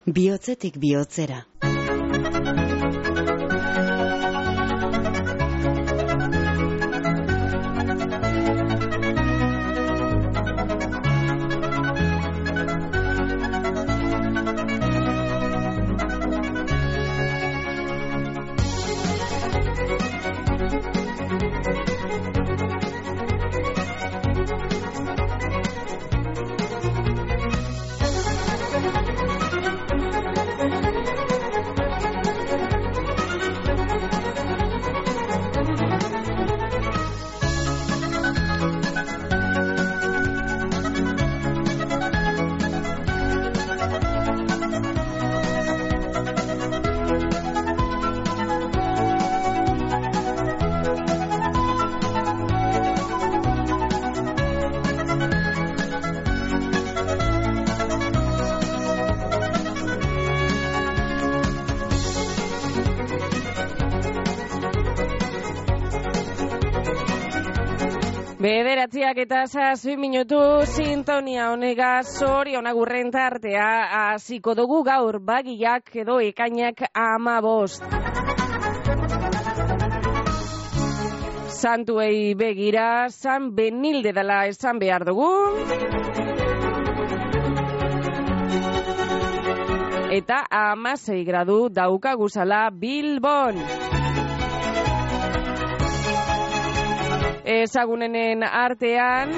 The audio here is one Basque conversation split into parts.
Bihotzetik bihotzera. Bederatziak eta 6 minutu sintonia honegaz zorionak urren tartea hasiko dugu gaur bagiak edo ekainak 15. Santuei begira, San Benilde dela esan behar dugu. Eta 16 gradu daukaguzala Bilbon. Ezagunenen artean,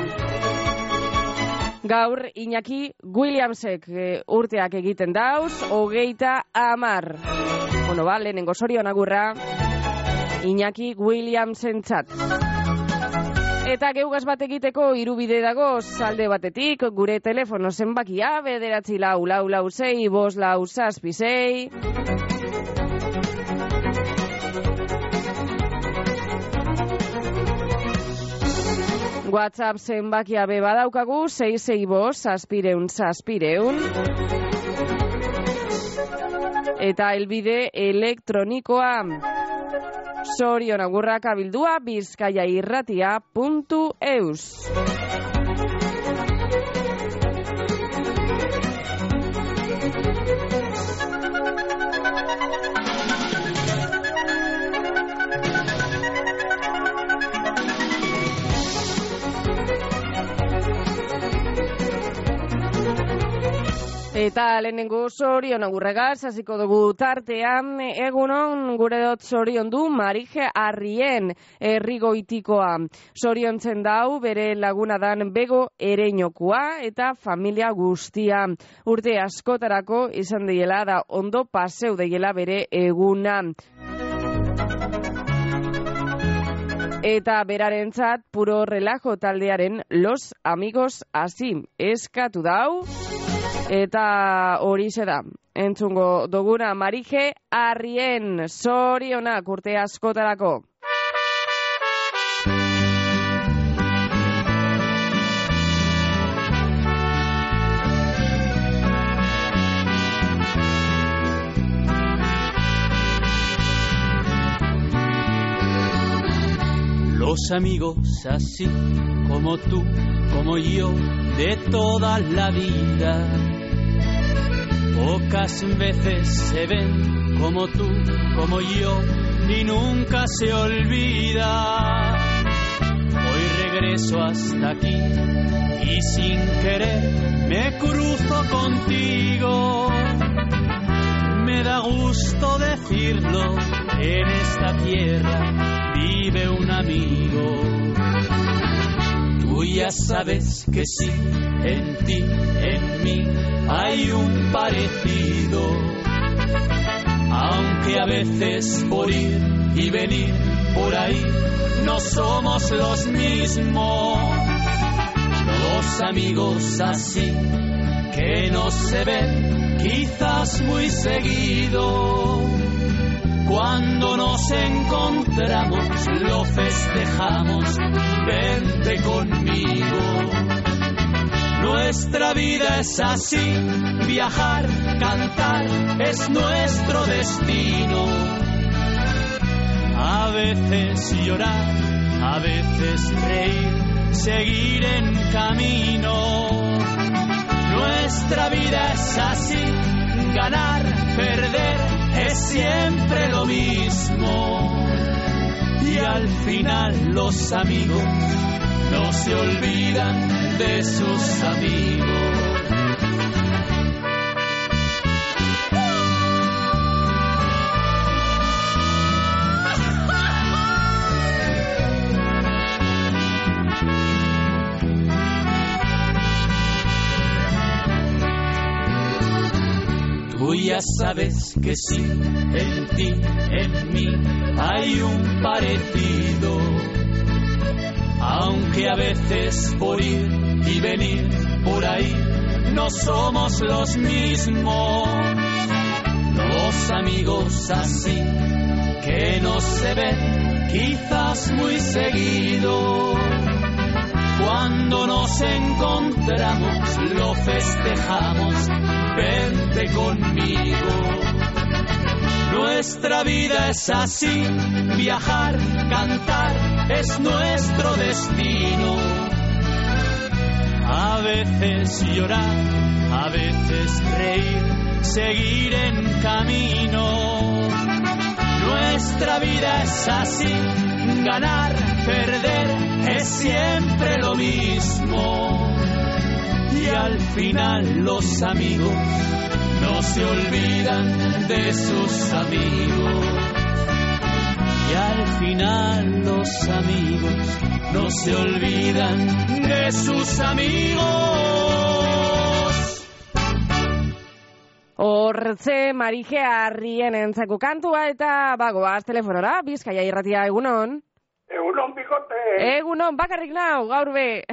gaur Iñaki Williamsek urteak egiten dauz, 30. Lehenengo zorionagurra Iñaki Williamsentzat. Eta geugaz bat egiteko irubide dago alde batetik, gure telefono zenbakia, 944465566. WhatsApp zenbakia be badaukagu 665 eta helbide elektronikoa zorionagurrakabildua@bizkaiairratia.eus. Eta lehenengo zorionagurregaz hasiko dugu tartean, egunon gure dut zorion du Marije Arrien Errigoitikoa. Zoriontzen dau bere laguna dan Bego Ereñokua eta familia guztia. Urte askotarako izan deiela da ondo paseu deiela bere eguna. Eta berarentzat puro relajo taldearen Los Amigos Así eskatu dau. Eta horixe da, entzungo duguna Marije Arrien, zorionak urte askotarako. Los amigos así como tú, como yo, de toda la vida, pocas veces se ven como tú, como yo, y nunca se olvida. Hoy regreso hasta aquí y sin querer me cruzo contigo. Me da gusto decirlo, en esta tierra vive un amigo. Tú ya sabes que sí, en ti, en mí hay un parecido, aunque a veces por ir y venir por ahí no somos los mismos. Dos amigos así que no se ven quizás muy seguido, cuando nos encontramos lo festejamos, vente conmigo. Nuestra vida es así, viajar, cantar, es nuestro destino. A veces llorar, a veces reír, seguir en camino. Nuestra vida es así, ganar, perder es siempre lo mismo. Y al final los amigos no se olvidan de sus amigos. Tú ya sabes que sí, en ti, en mí, hay un parecido. Aunque a veces por ir y venir por ahí no somos los mismos. Los amigos así que no se ven quizás muy seguido. Cuando nos encontramos lo festejamos, vente conmigo. Nuestra vida es así, viajar, cantar, es nuestro destino. A veces llorar, a veces reír, seguir en camino. Nuestra vida es así, ganar, perder, es siempre lo mismo. Y al final los amigos no se olvidan de sus amigos. Y al final los amigos no se olvidan de sus amigos. Hortze Marije Arrien entzaku kantua eta bagoaz telefonora, Bizkaia Irratia, egunon? Egunon, bikote! Egunon, bakarrik nau, gaur be.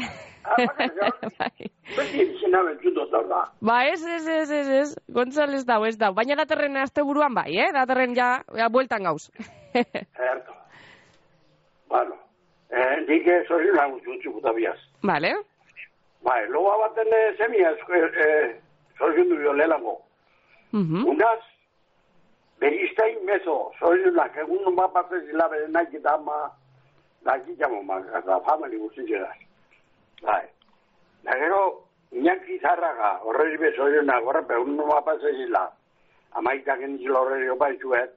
Beti izena bentzut da. Ba, ez. Gontzalez dau, ez dau. Baina datorren azte buruan bai, datorren ja bueltan gauz. Certo. Bueno, nik zorionak guztutxuko da biaz. Vale. Bai, loa baten semia zoriondu biolelango. Unaz, beriztain mezo, zorionak, egun mapatzen zila bere nahi eta ama, nahi jamo eta famili guztitzeraz. Bai. Da gero, Iñaki Zarraga, horreri bezorionak, horrepe, egun mapatzen zila, amaitak entzila horreri opaitzuet,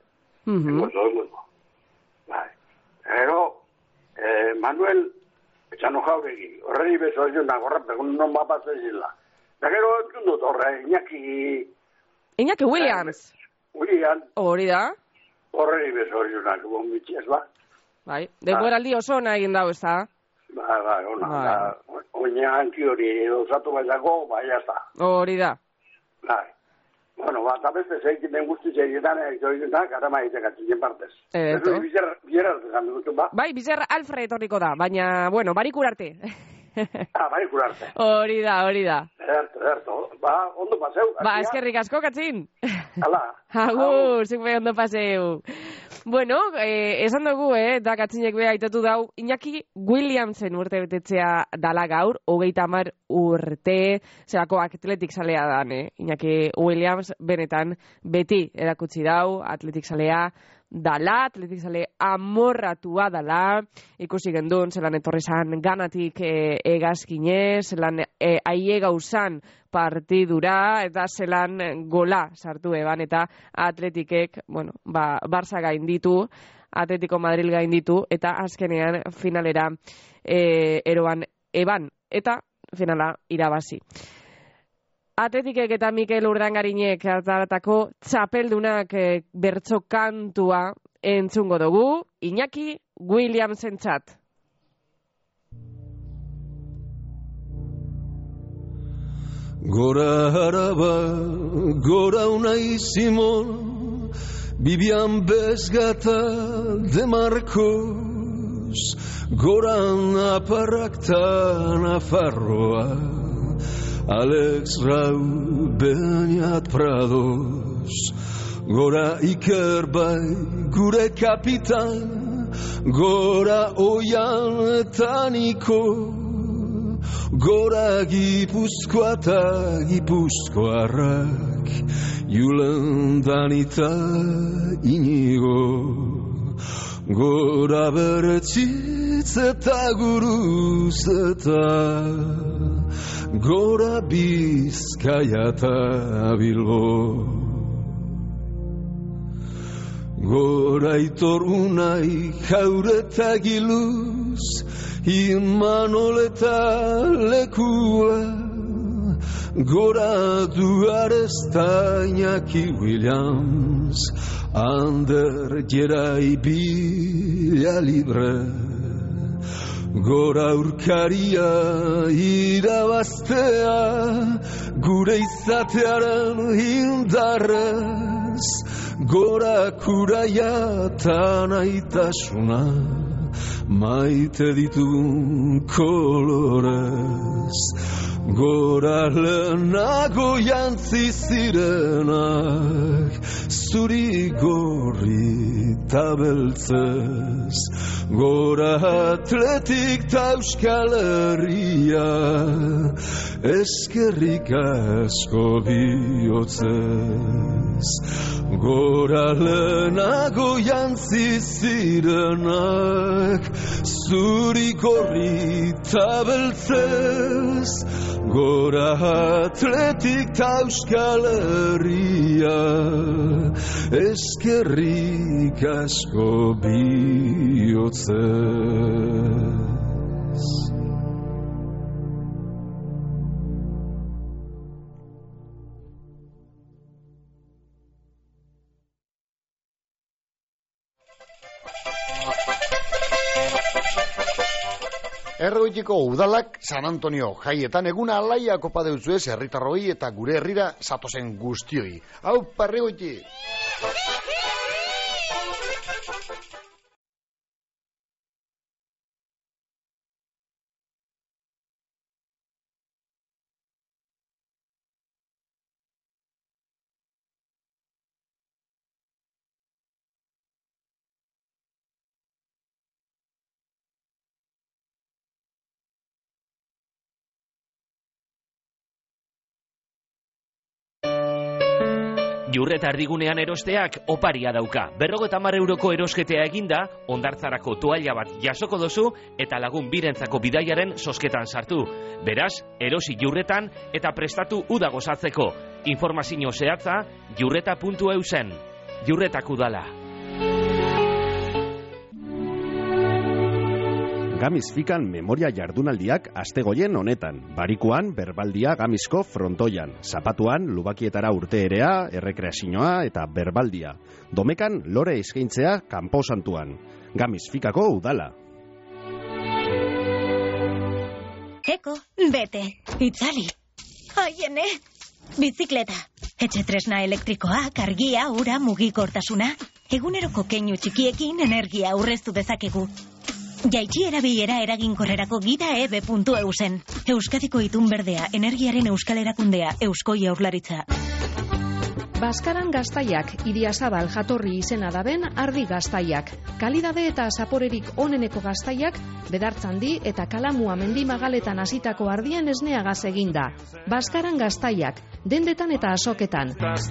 Bai. Gero, Manuel Etxano Jauregi, horreri bezorionak, horrepe, egun mapatzen zila. Da gero, entzundut horre, Iñaki Williams. Williams. Hori da. Horreri bezorionak, bombitxez, ba. Bai, denboraldi oso ona egin dau, ez da? Bai, ona. Oina hanki hori osatu baitako, bai, jazta. Hori da. Bai. Bueno, eta beste zeikiten guztitzeietan, gara maitek atzien partez. Edo. Bizerra zezan dugu, ba? Bai, Bizerra Alfred horriko da, baina, bueno, barikur arte. Barikur arte. Hori da. Erto. Ba, ondo paseu. Ba, eskerrik asko, Katzin. Hala. Agur, zikbe ondo paseu. Bueno, esan dugu, da Katzinek beha aitatu dau, Iñaki Williamsen urte betetzea dala gaur, 30 urte, zerako atletik zalea dan, Iñaki Williams benetan beti erakutsi dau, atletik zalea dala, atletik zale amorratua dala, ikusi gendun, zelan etorri zan ganatik egazkinez, zelan aie gauzan partidura, eta zelan gola sartu eban, eta atletikek, bueno, Barça gainditu, Atletico Madrid gainditu, eta azkenean finalera eroan eban, eta finala irabazi. Atletikek eta Mikel Urdangarinek hartaratako txapeldunak bertso kantua entzungo dugu, Iñaki Williamsen txat. Gora Araba, gora Unai Simon, Bibian Bezgata de Marcos, gora Naparrakta Nafarroa, Alex Rau Beñat Prados, gora Iker Bai gure kapitan, gora Oian eta Niko, gora Gipuzkoa eta Gipuzkoarrak, Julen Danita Inigo, gora Bertzitz eta Guruz eta gora Bizkaia eta Bilbo. gora itorunai jauretak iluz, Imanoleta lekua, gora duarezta Iñaki Williams, Ander Gerai bila libre, gora urkaria irabaztea, gure izatearen indarrez, gora kuraia eta naitasuna, maite ditun kolorez, gora lehenago jantzi zirenak, zuri gorri ta beltzez, gora atletik ta Euskal Herria, eskerrik asko bihotzez, gora lehenago jantzi zirenak, zuri gorri ta beltzez, gora atletik ta Euskal Herria, eskerrik asko bihotzez. Erroitiko udalak San Antonio jaietan eguna alaia kopa deutzuez herritarroi eta gure herrira zatozen guztioi. Hau, parregoiti! Jurreta erdigunean erosteak oparia dauka. 50 euroko erosketea eginda, hondartzarako toalla bat jasoko dozu eta lagun birentzako bidaiaren sosketan sartu. Beraz, erosi Jurretan eta prestatu uda gozatzeko. Informazio zehatza jurreta.eusen. Jurretak udala. Gamiz Fikan memoria jardunaldiak astegoien honetan. Barikuan berbaldia Gamizko frontoian. Zapatuan lubakietara urteerea, errekreazioa eta berbaldia. Domekan lore eskaintzea kanposantuan. Gamiz Fikako udala. Eko, bete, itzali. Aiene, bizikleta. Etxe tresna elektrikoak, argia, ura, mugikortasuna. Eguneroko keinu txikiekin energia aurreztu dezakegu. Jaitsi erabilera eraginkorrerako gida eb.eusen. Euskadiko itun berdea, energiaren euskal erakundea, Eusko Jaurlaritza. Baskaran gaztaiak, Idiazabal jatorri izena daben ardi gaztaiak. Kalidade eta zaporerik oneneko gaztaiak, bedartzandi eta kalamua mendimagaletan hasitako ardien esneagaz eginda. Baskaran gaztaiak, dendetan eta azoketan.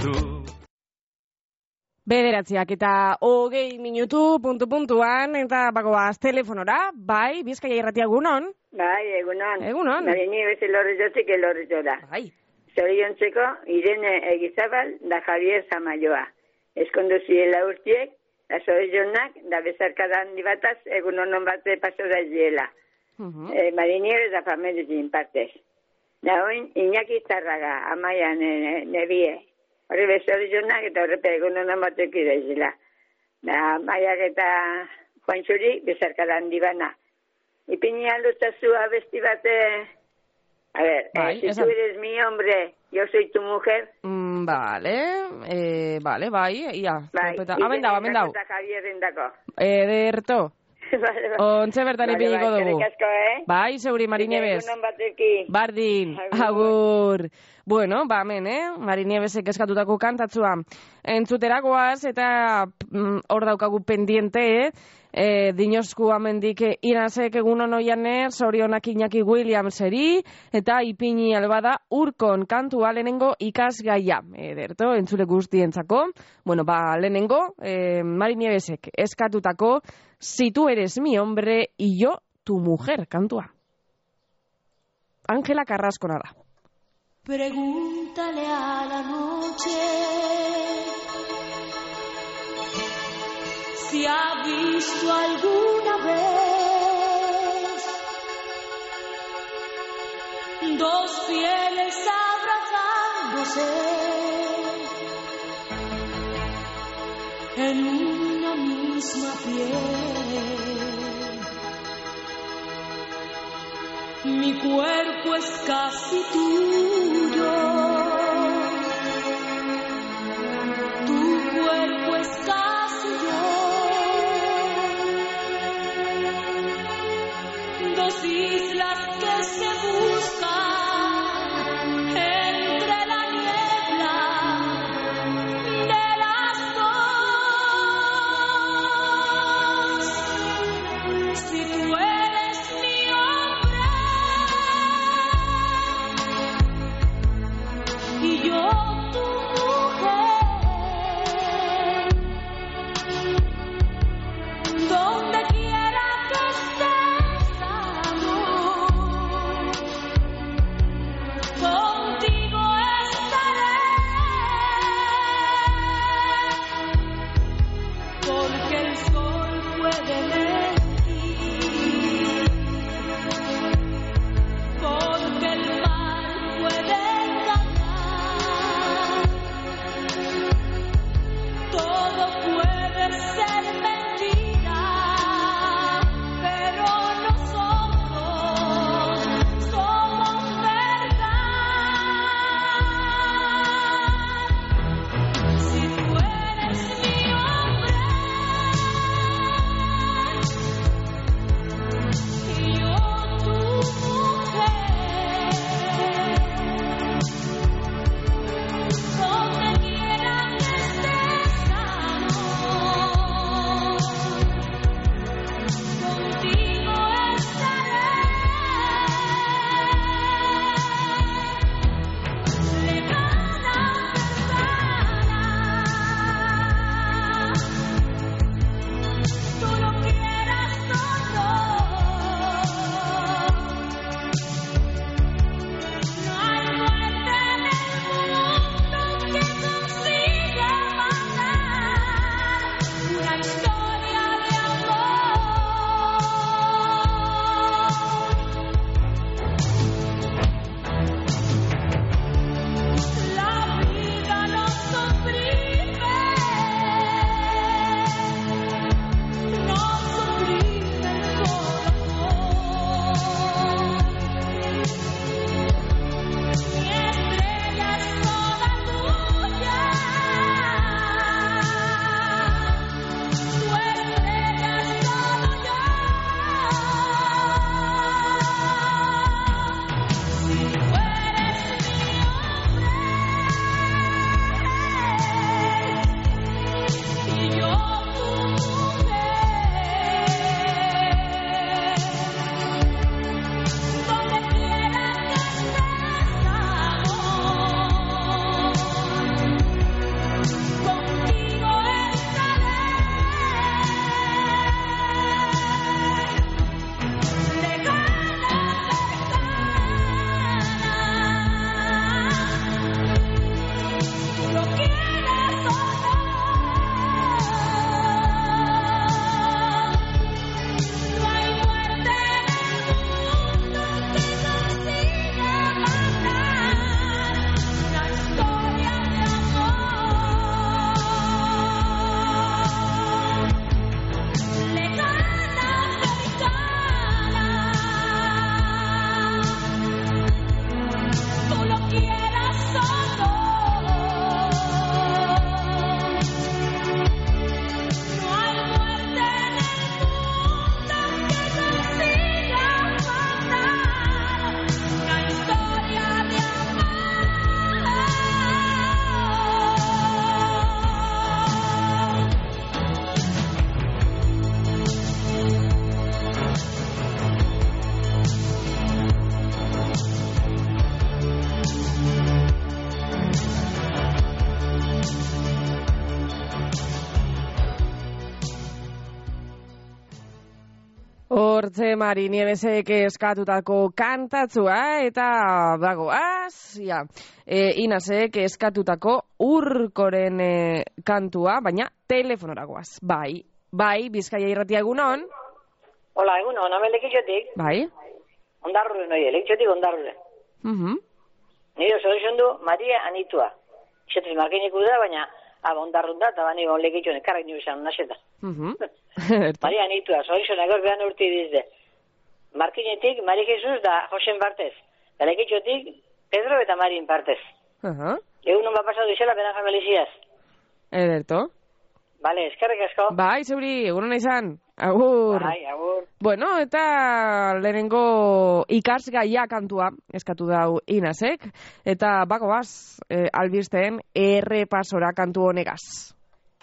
Bederatziak eta 20 minutu puntuan eta bagoaz telefonora, bai, Bizkaia irratia egunon? Bai, egunon. Egunon. Baina beste lorrezotik elorrezora. Bai. Zoriontzeko Irene Egizabal da Javier Zamaioa. Eskondu ziela urtiek, da zorizionak, da bezarkada handi bataz, egunon bate paso da ziela. Marinieres da familietin partez. Da oin, Iñaki Zarraga, Amaian nebie. Horri bezorizionak eta horrepe egunon batek idazila. Da Maiak eta Juanxuri bezarkada handi bana. Ipini aldutazu abesti bate... A ver, si tú eres mi hombre, yo soy tu mujer. Vale, bai, ia. Bai, amendau. Eta Javier endako. Ederto. Ontze bertan ipiniko dugu. Bai, zeuri, Marinieves. Bardin, agur. Bueno, hemen, Marinieves eskatutako kantatzua. Entzuteragoaz eta hor daukagu pendiente, Dinosku amendik Inazek egunon oianer, Zorionak Iñaki Williamseri, eta ipini albada urkon kantua lehenengo ikasgaia. Ederto, entzule guztientzako. Bueno, lehenengo, Marinievezek eskatutako Si tú eres mi hombre y yo tu mujer, kantua. Ángela Carrasco nada. Pregúntale a la noche si ha visto alguna vez dos fieles abrazándose en una misma piel. Mi cuerpo es casi tuyo, tu cuerpo es casi yo, dos islas que se buscan entre la niebla de las dos. Si tú eres mi hombre y yo tu mujer, donde quiera que estés, amor, contigo estaré, porque el sol puede mentir, porque el mar puede engañar, todo puede ser mentira, pero nosotros somos verdad. Si tú eres mi hombre y yo tu mujer, donde quiera que estés, amor, contigo estaré, lejana, tú lo quieras o no. No hay muerte en el mundo que consiga matar una historia de amor. La vida nos oprime el corazón. Mi estrella es toda tuya, tu estrella es todo yo. Si tú eres mi hombre y yo tu mujer, donde quiera que estés, amor, contigo estaré, lejana, tú lo quieras o no. No hay muerte en el mundo que consiga matar una historia de amor. Lejana, tú lo quieras o no. No hay muerte en el mundo que consiga matar una historia de Hortze Mari Nievesek eskatutako kantatzua eta bagoaz, Inasek eskatutako Urkoren kantua, baina telefonoragoaz, bai. Bai, Bizkaia Irratia egunon. Hola, egunon, hemen Lekitxotik. Bai. Ondarrure noie, Lekitxotik Ondarrure. Nire oso du Maria Anitua. Ixetuz markeinik da, baina Ondarrun da, eta bani Lekitxon, ekarrak nire izan, naseta. Maria Anitua, zorizona gaur behan urti dizde. Markinetik, Mari Jesus da Josen partez. Da Lekitxotik, Pedro eta Marin partez. Egunon bat pasatu izela, benan jameliziaz. Ederto. Vale, eskerrik asko. Bai, zeuri, egunon izan. Agur. Bai, agur. Bueno, eta lehenengo ikasgaia kantua eskatu dau Inasek, eta bagoaz albisteen errepasora kantu honegaz.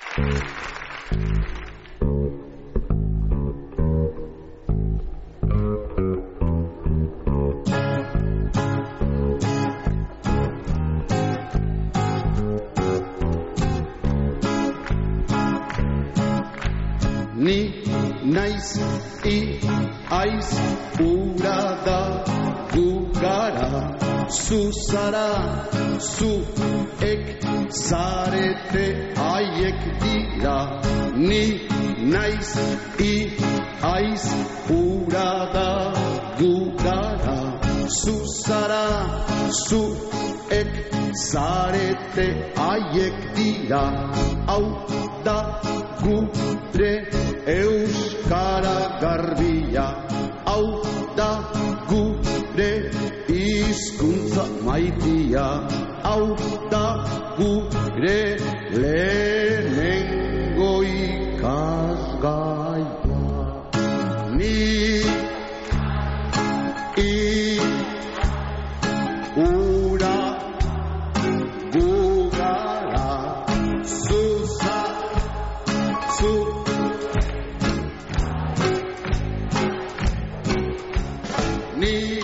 Ni naiz aiz ura da gugara, zu zara, zuek zarete haiek dira. Ni naiz aiz ura da gugara, zu zara, zuek zarete haiek dira. Hau da gure euskara garbia, hau da gure hizkuntza maitia, hau da gure lehenengo ikasgaia. Ni ura gugara, ni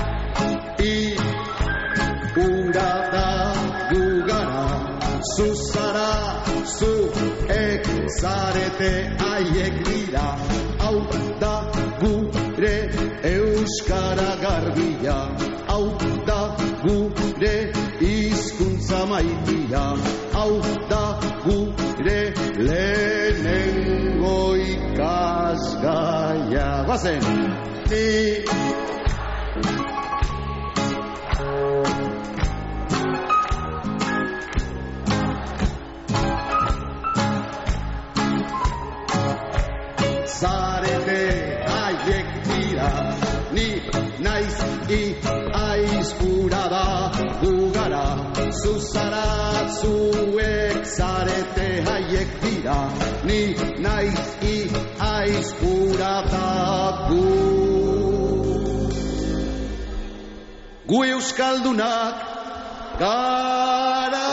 ura da gugara, zu zara, zuek zarete haiek dira. Hau da gure euskara garbia, hau da gure hizkuntza maitia, hau da gure lehenengo ikasgaia. Guazen! Zarete haiek dira, ni naiz aiz ura da gugara, zu zara, zuek zarete haiek dira, ni naiz aiz ura da gu euskaldunak gara.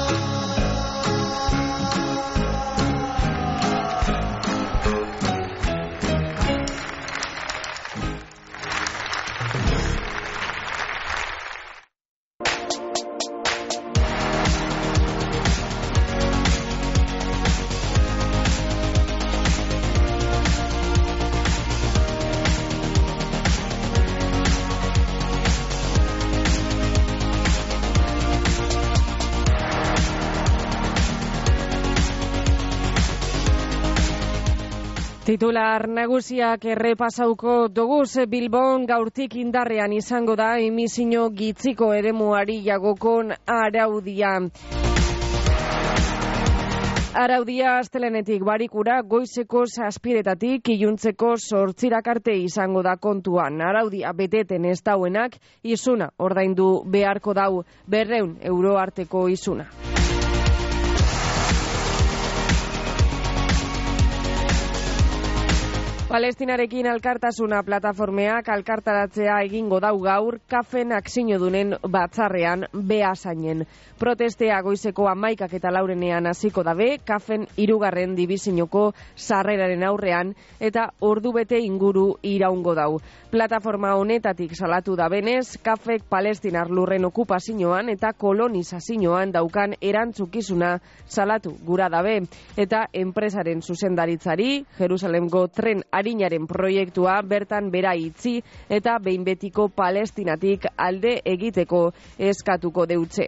Titular nagusiak errepasauko doguz. Bilbon gaurtik indarrean izango da emizio gitziko eremuari jagokon araudia. Araudia astelenetik barikura goizeko 7:00 iluntzeko 8:00 arte izango da kontuan. Araudia beteten ez dauenak isuna ordaindu beharko dau, 200 euro arteko isuna. Palestinarekin alkartasuna plataformeak alkartaratzea egingo dau gaur kafen akziodunen batzarrean Beasainen. Protestea goizeko 11:04 hasiko dabe, kafen 3. dibizioko sarreraren aurrean eta ordubete inguru iraungo dau. Plataforma honetatik salatu da benez, kafek palestinar lurren okupazioan eta kolonizazioan daukan erantzukizuna salatu gura dabe. Eta enpresaren zuzendaritzari, Jerusalemgo tren arinaren proiektua bertan bera itzi eta behin betiko Palestinatik alde egiteko eskatuko deutze.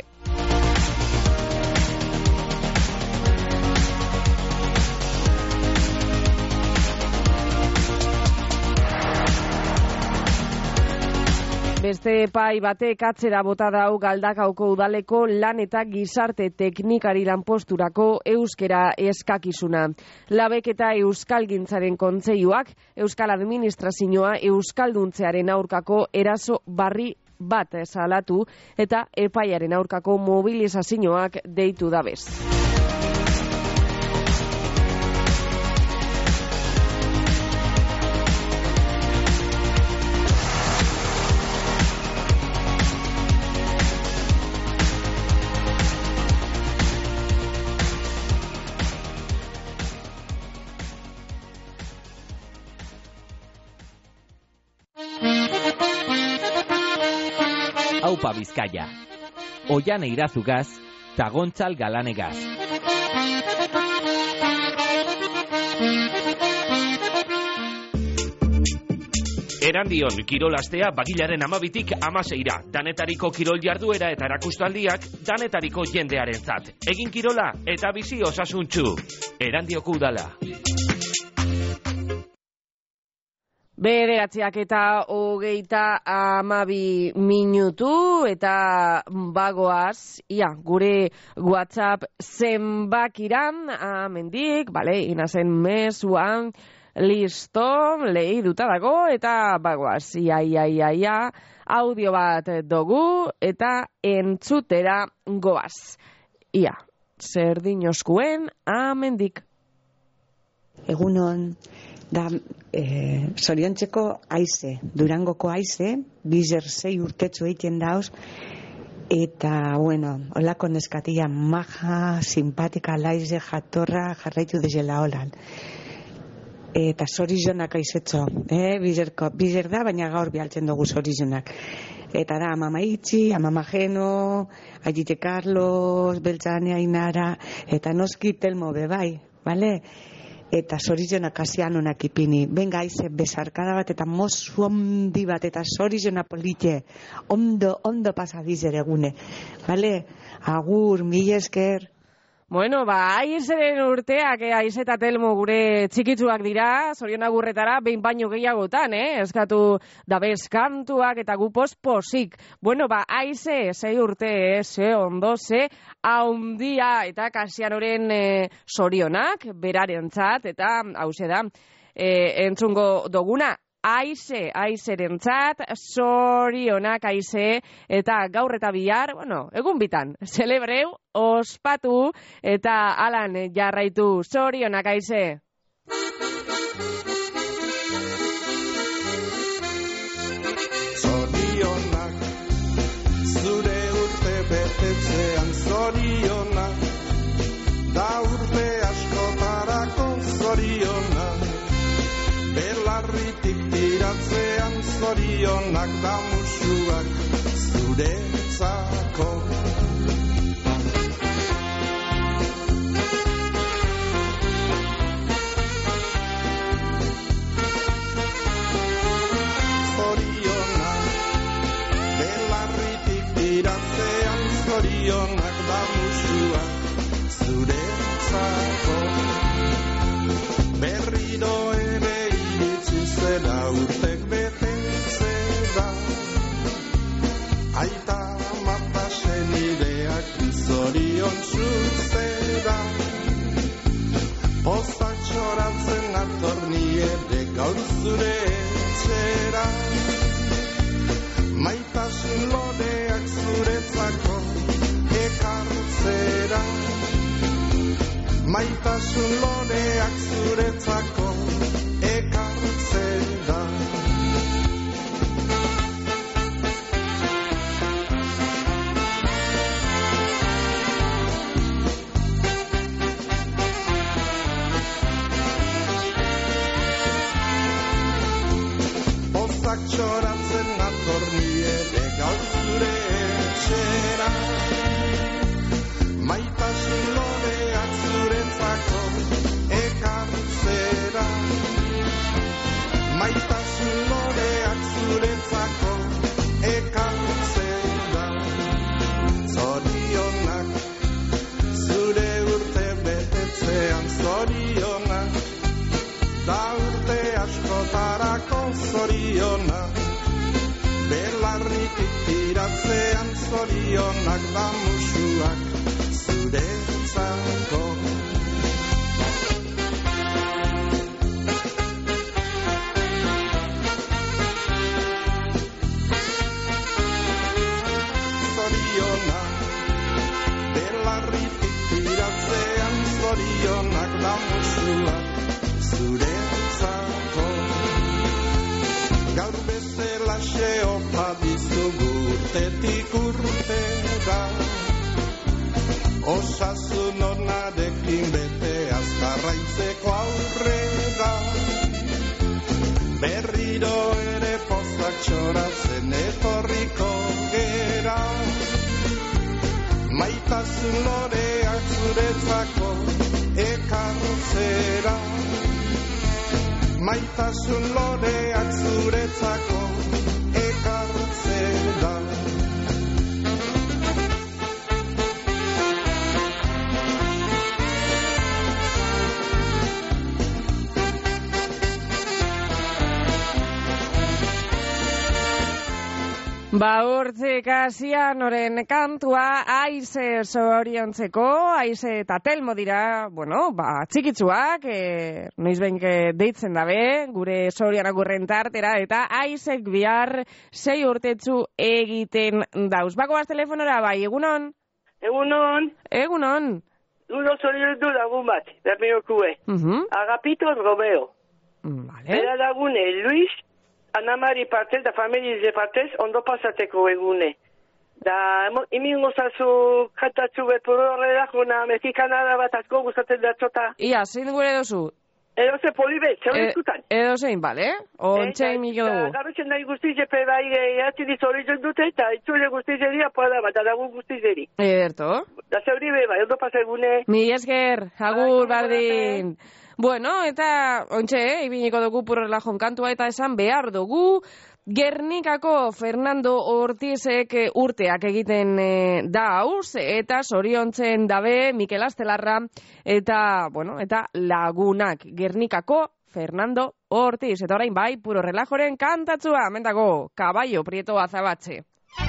Beste epai batek atzera bota dau Galdakaoko udaleko lan eta gizarte teknikari lanposturako euskera eskakizuna. Labek eta Euskalgintzaren kontseiluak Euskal Administrazioa euskalduntzearen aurkako eraso barri bat salatu eta epaiaren aurkako mobilizazioak deitu dabez. Aupa Bizkaia, Oiane Irazugaz, Tagontzal Galanegaz. Erandion, kirolastea bagilaren 12tik 16ra. Danetariko kirol jarduera eta erakustaldiak danetariko jendearentzat. Egin kirola eta bizi osasuntsu. Erandioko udala. Bederatziak eta 32 minutu eta bagoaz, gure WhatsApp zenbakiran, amendik, inazen mezuan, listo, lehi duta dago, eta bagoaz, audio bat dugu, eta entzutera goaz. Zer dinoskuen, amendik. Egunon, da zoriontzeko aize, Durangoko aize, bizer 6 urtetzu egiten dauz, eta, holako neskatila maja, simpatika, laize, jatorra, jarraitu dezela holan. Eta zorizonak aizetxo, bizer da, baina gaur bialtzen dugu zorizonak. Eta da, amama Itzi, amama Geno, Aitite Carlos, Beltzane Ainara, eta noski Telmo bebai, bale? Eta zorizonak asian honak ipini. Benga, aize, besarkada bat eta mozu ondi bat eta zorizona polite. Ondo pasabizer egune. Bale? Agur, mil esker. Bueno, aizeren urteak, aiz eta Telmo gure txikitzuak dira, zorion agurretara, behin baino gehiagotan, eskatu dabez kantuak eta gupos posik. Bueno, aize, 6 urte, ze ondo, ze haundia eta Kasianoren zorionak, berarentzat, eta hause da, entzungo doguna, aizerentzat, zorionak aize, eta gaur eta bihar, egun bitan, celebreu, ospatu, eta alan jarraitu, zorionak aize. Zorionak, zure urte betetzean zorionak, da urte askotarako zorionak, belarritik tiratzean zorionak da musuak zuretzako. Zorionak, belarritik tiratzean zorionak da musuak zuretzako. Berriro ere zela urtek betetzera, aita mata senideak zorion zuzera, postak txoratzen atorni ere gaur zure etxera, maitasun loreak zuretzako ekartzera, maitasun loreak zuretzako ekartzera. Pozak txoratzen atorni ere gaur zure etxera, maitasun loreak zuretzako ekartzera, maitasun loreak zuretzako ekartzera. Zorionak, zure urte betetzean zorionak, da urte askotarako zorionak, belarritik tiratzean zorionak da musuak zuretzako. Zorionak, belarritik tiratzean zorionak da musuak zuretzako. Gaur bezalaxe opa dizugu urtetik urtera, osasun onarekin bete azkarraitzeko aurrera. Berriro ere pozak txoratzen etorriko gera, maitasun loreak zuretzako ekartzera. Maitasun loreak zuretzako ekartzera. Hortzik hasian oren kantua Aize zoriontzeko, Aize eta Telmo dira, txikitzuak, noizbenke deitzen dabe, gure zorian agurren tartera, eta Aizek bihar 6 urtetzu egiten dauz. Bakoaz telefonora bai, egunon? Egunon. Egunon. Uno zorion du lagun bat, bermiokue. Agapito Romeo. Vale. Bera lagune, Luis, Ana Mari partez, da familiz de partez, ondo pasateko egune. Da, imin gozazu kantatzu bepuru horrela, jona mexikanara bat asko gustatzen da txota. Ia, zein gure dozu? Edo ze polibet, zeu eskutan. Edo zein, bale? Ontxe imiko dugu. Gabetzen nahi guztize bai jatzi horizen dute, eta itzule guztizeri apoada bat, adagun guztizeri. Ederto. Da zeuri bai, ondo pasa egune. Mi esker, agur bardin. Bueno, eta ontxe, ibiniko dugu purrelajon kantua eta esan behar dugu, Gernikako Fernando Ortizek urteak egiten dauz, eta zoriontzen dabe Mikel Astelarra, eta lagunak Gernikako Fernando Ortiz. Eta orain bai, puro relajoren kantatzua, mendako, Caballo Prieto Azabatze.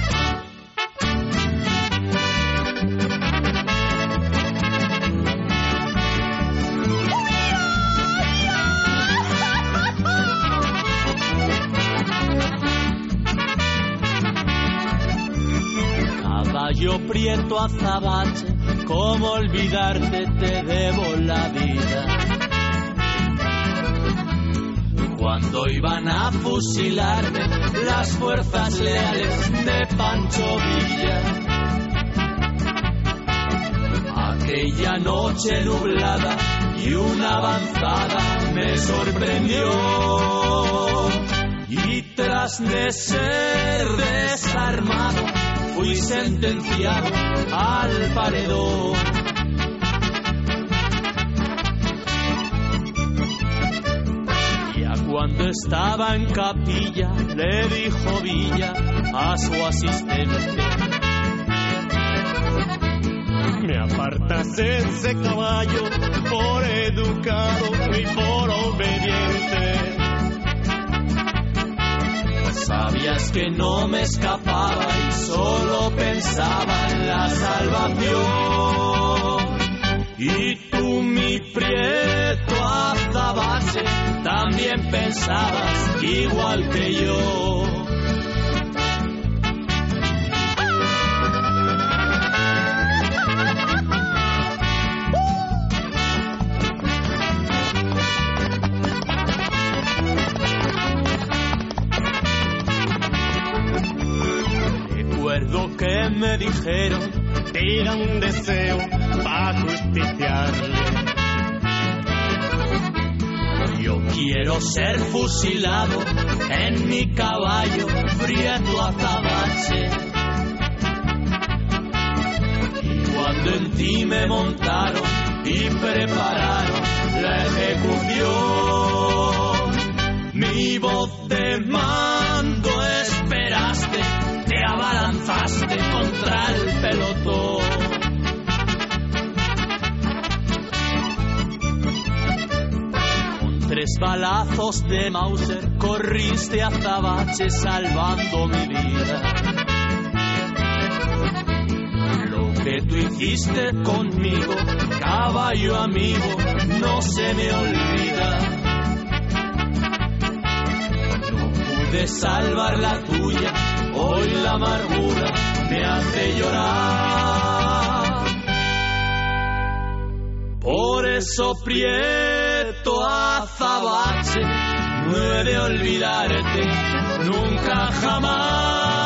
Caballo prieto azabache, ¿cómo olvidarte? Te debo la vida. Cuando iban a fusilarme las fuerzas leales de Pancho Villa, aquella noche nublada y una avanzada me sorprendió, y tras de ser desarmado fui sentenciado al paredón. Ya cuando estaba en capilla le dijo Villa a su asistente: me apartas ese caballo por educado y por obediente. Sabías que no me escapaba y solo pensaba en la salvación. Y tú, mi prieto azabache, también pensabas igual que yo. Recuerdo que me dijeron: tira un deseo para justiciarle. Yo quiero ser fusilado en mi caballo prieto azabache. Y cuando en ti me montaron y prepararon la ejecución, mi voz de mando esperaste, te abalanzaste contra el pelotón. 3 balazos de Mauser corriste a Azabache salvando mi vida. Lo que tú hiciste conmigo, caballo amigo, no se me olvida. No pude salvar la tuya, hoy la amargura me hace llorar. Por eso Prieto Azabache, no he de olvidarte nunca jamás.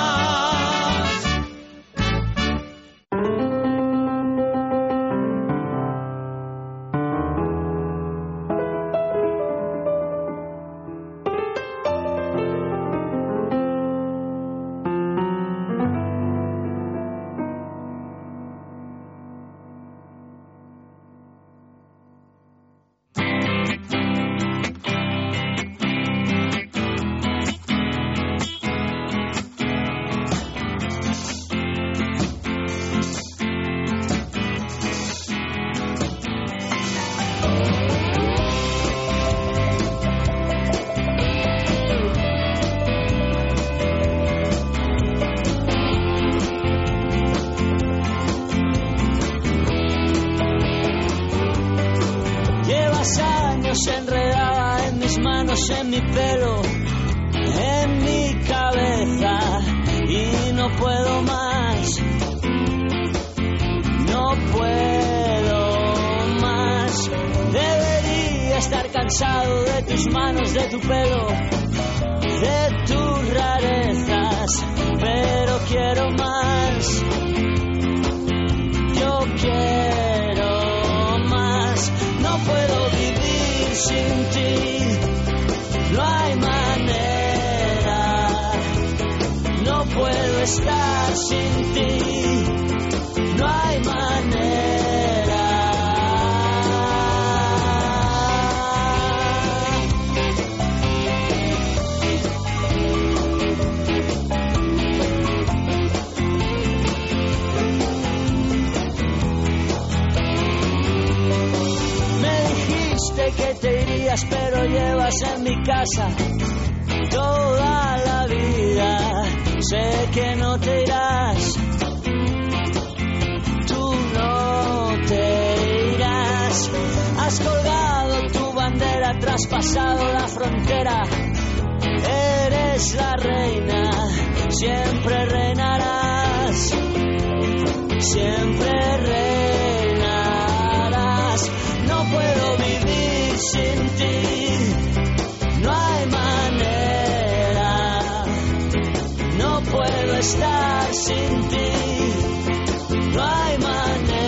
Enredada en mis manos, en mi pelo, en mi cabeza, y no puedo más, no puedo más. Debería estar cansado de tus manos, de tu pelo, de tus rarezas, pero quiero más, yo quiero más. No puedo vivir sin ti, no hay manera. No puedo estar sin ti, no hay manera. Que te irías, pero llevas en mi casa toda la vida. Sé que no te irás, tú no te irás. Has colgado tu bandera, traspasado la frontera. Eres la reina, siempre reinarás, siempre reinarás. No puedo vivir sin ti, no hay manera. No puedo estar sin ti, no hay manera.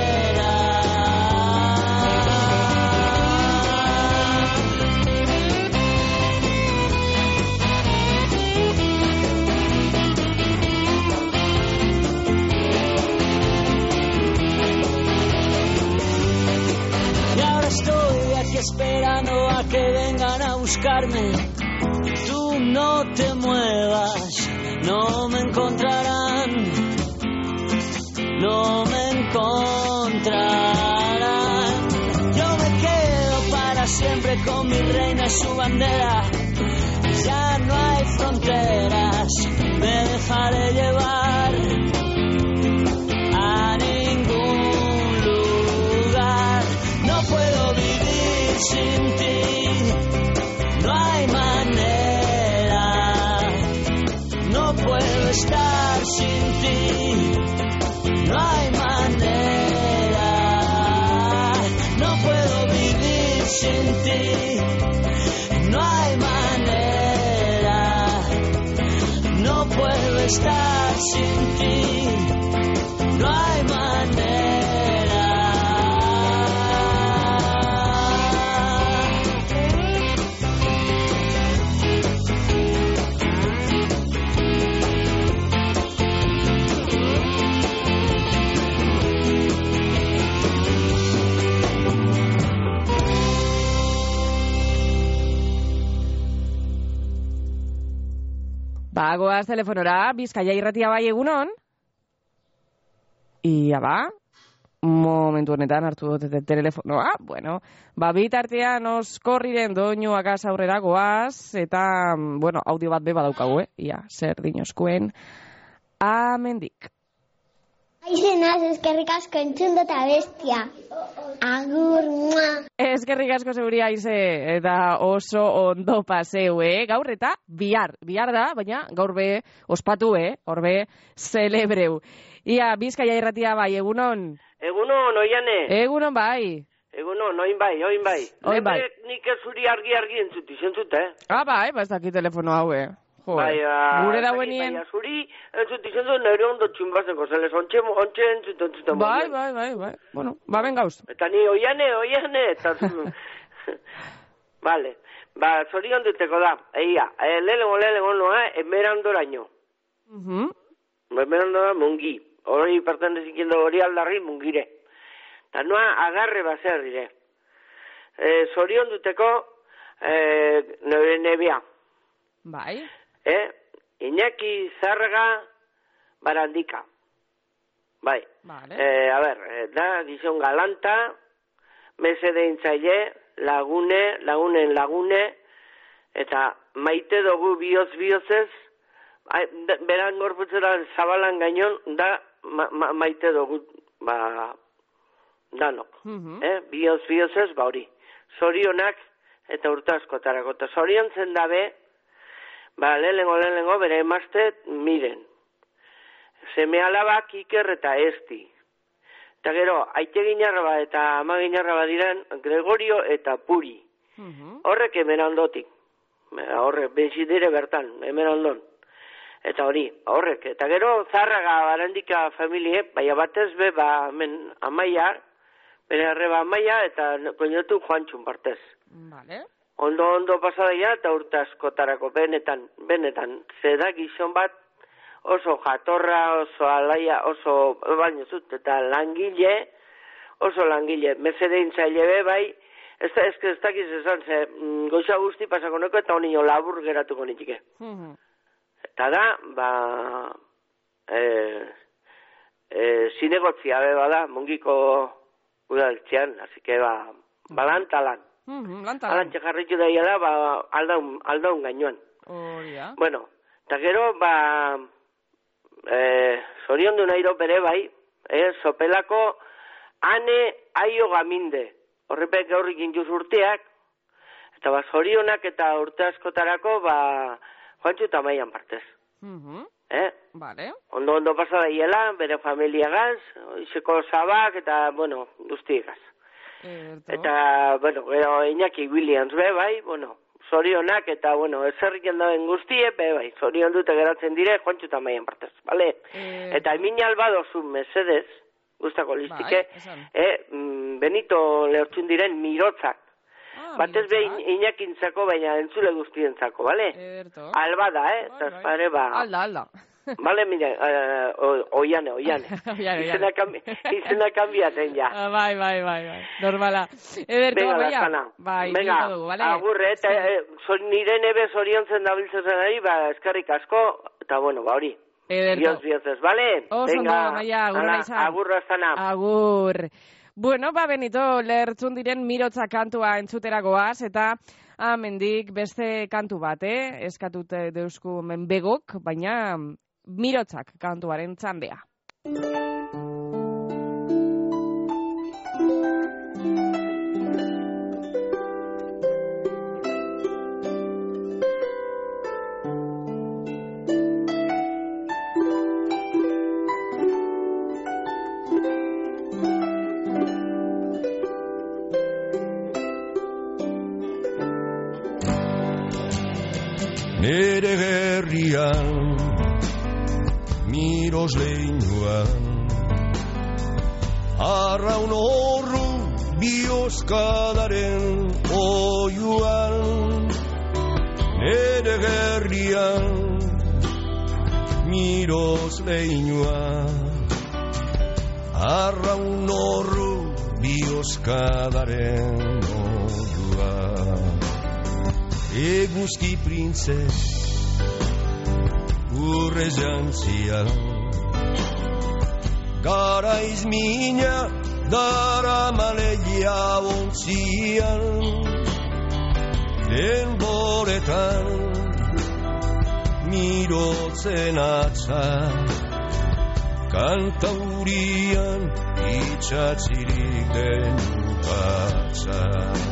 Y ahora estoy aquí esperando a que vengan a buscarme. Tú no te muevas, no me encontrarán, no me encontrarán. Yo me quedo para siempre con mi reina y su bandera. Ya no hay fronteras, me dejaré llevar a ningún lugar. No puedo vivir sin ti, no hay manera. No puedo estar sin ti, no hay manera. No puedo vivir sin ti, no hay manera. No puedo estar sin ti, no hay manera. Bagoaz telefonora, Bizkaia irratia bai egunon? Ia ba? momentu honetan hartu dut telefonoa, bueno, bitartean oskorriren doinuak aurrera goaz, eta, bueno, audio bat beba daukagu, ia, zer dinoskuen, amendik. Aizenaz, eskerrik asko entzun dut abestia. Agur, mua. Eskerrik asko zeuri aize, eta oso ondo paseu, gaur eta bihar da, baina gaur be ospatu, hor be celebreu. Ia, Bizkaia irratia bai, egunon? Egunon, oiane. Egunon bai. Egunon, oin bai. Nik ez zuri argi entzut, bai, ez daki telefono hau, Bai, gure dauenien. Bai, zuri entzut izan nire ondo txunbazeko, zeles, ontxe entzut. Bai. Bueno, ben gauz. Eta ni oiane, eta... Vale, zorion duteko da, eia, lehenengo noa, emerandoraino. Emerandora mungi. Hori pertenezikiendo hori aldarri mungire. Eta noa agarre bazer dire. Zorion duteko nebea. Bai. Iñaki Zarraga Barandika. Bai. Vale. Da, dizon galanta, mesedeintzaile, lagunen, eta maite dugu bihozez, beran gorputzera zabalan gainon, da maite dugu, danok. Bihozez, hori. Zorionak eta urte askotarako. Eta zorion zen dabe, lehenengo, bere emazte miren. Seme alabak Iker eta Esti. Eta gero, aite ginarra eta ama ginarra diren Gregorio eta Puri. Horrek emerandotik. Horrek, benzidire bertan, emerandon. Eta hori, horrek. Eta gero, Zarraga Barandika familie, baina batez be, amaia, bere arreba amaia, eta koinotu Juantxun partez. Vale. Ondo pasadaia eta urte askotarako, benetan, zeda gizon bat, oso jatorra, oso alaia, oso baino zut, eta oso langile, mesedeintzaile be, bai, ez dakiz esan, goiza guzti pasakoneko eta honio labur geratuko nitike. Eta da, zinegotzia be bada, mungiko udaltzean, así que balantalan. Alantxe jarritu daiela, aldaun gainoan. Bueno, eta gero, zorion du nahiro bere bai, sopelako ane aio gaminde. Horrepek gaurrik induz urteak, eta zorionak eta urte askotarako, Juantxu eta Maian partez. Vale. Ondo pasada hiela, bere familiagaz, izeko zabak, eta, bueno, guztiegaz. Eta, bueno, gero Iñaki Williams be, bai, bueno, zorionak eta, bueno, ezerriken daben guztie, be, bai, zorion dute geratzen dire, Juantxu eta Maian partez, bale? Eta emin albadozu mesedez, guztako listike, Benito lehortzun diren mirotzak. Batez be Iñakintzako, baina entzule guztientzako, bale? Albada, eta espare, Alda. Bale, mire, oiane. Izena kambiaten ja. Bai. Normala. Ederto, bai, agurre, eta nire nebe zoriontzen dabiltzen ari, eskerrik asko, eta bueno, hori. Ederto. Biozez, bale? Ondo, Maia, agurra izan. Agurra zana. Agur. Bueno, Benito, lertzun diren mirotza kantua entzuteragoaz, eta amendik beste kantu bat, eskatut deusku menbegok, baina mirotzak kantuaren txandea. Nere gerrian miros leinuan arraun horru bioskadaren oiuan. Nere gerrian miros leinuan arraun horru bioskadaren oiuan. Eguzki printze urre jantzian garaiz mina dara maleia ontzian, denboretan mirotzen atza, kantaurian itxatzirik den ukatza.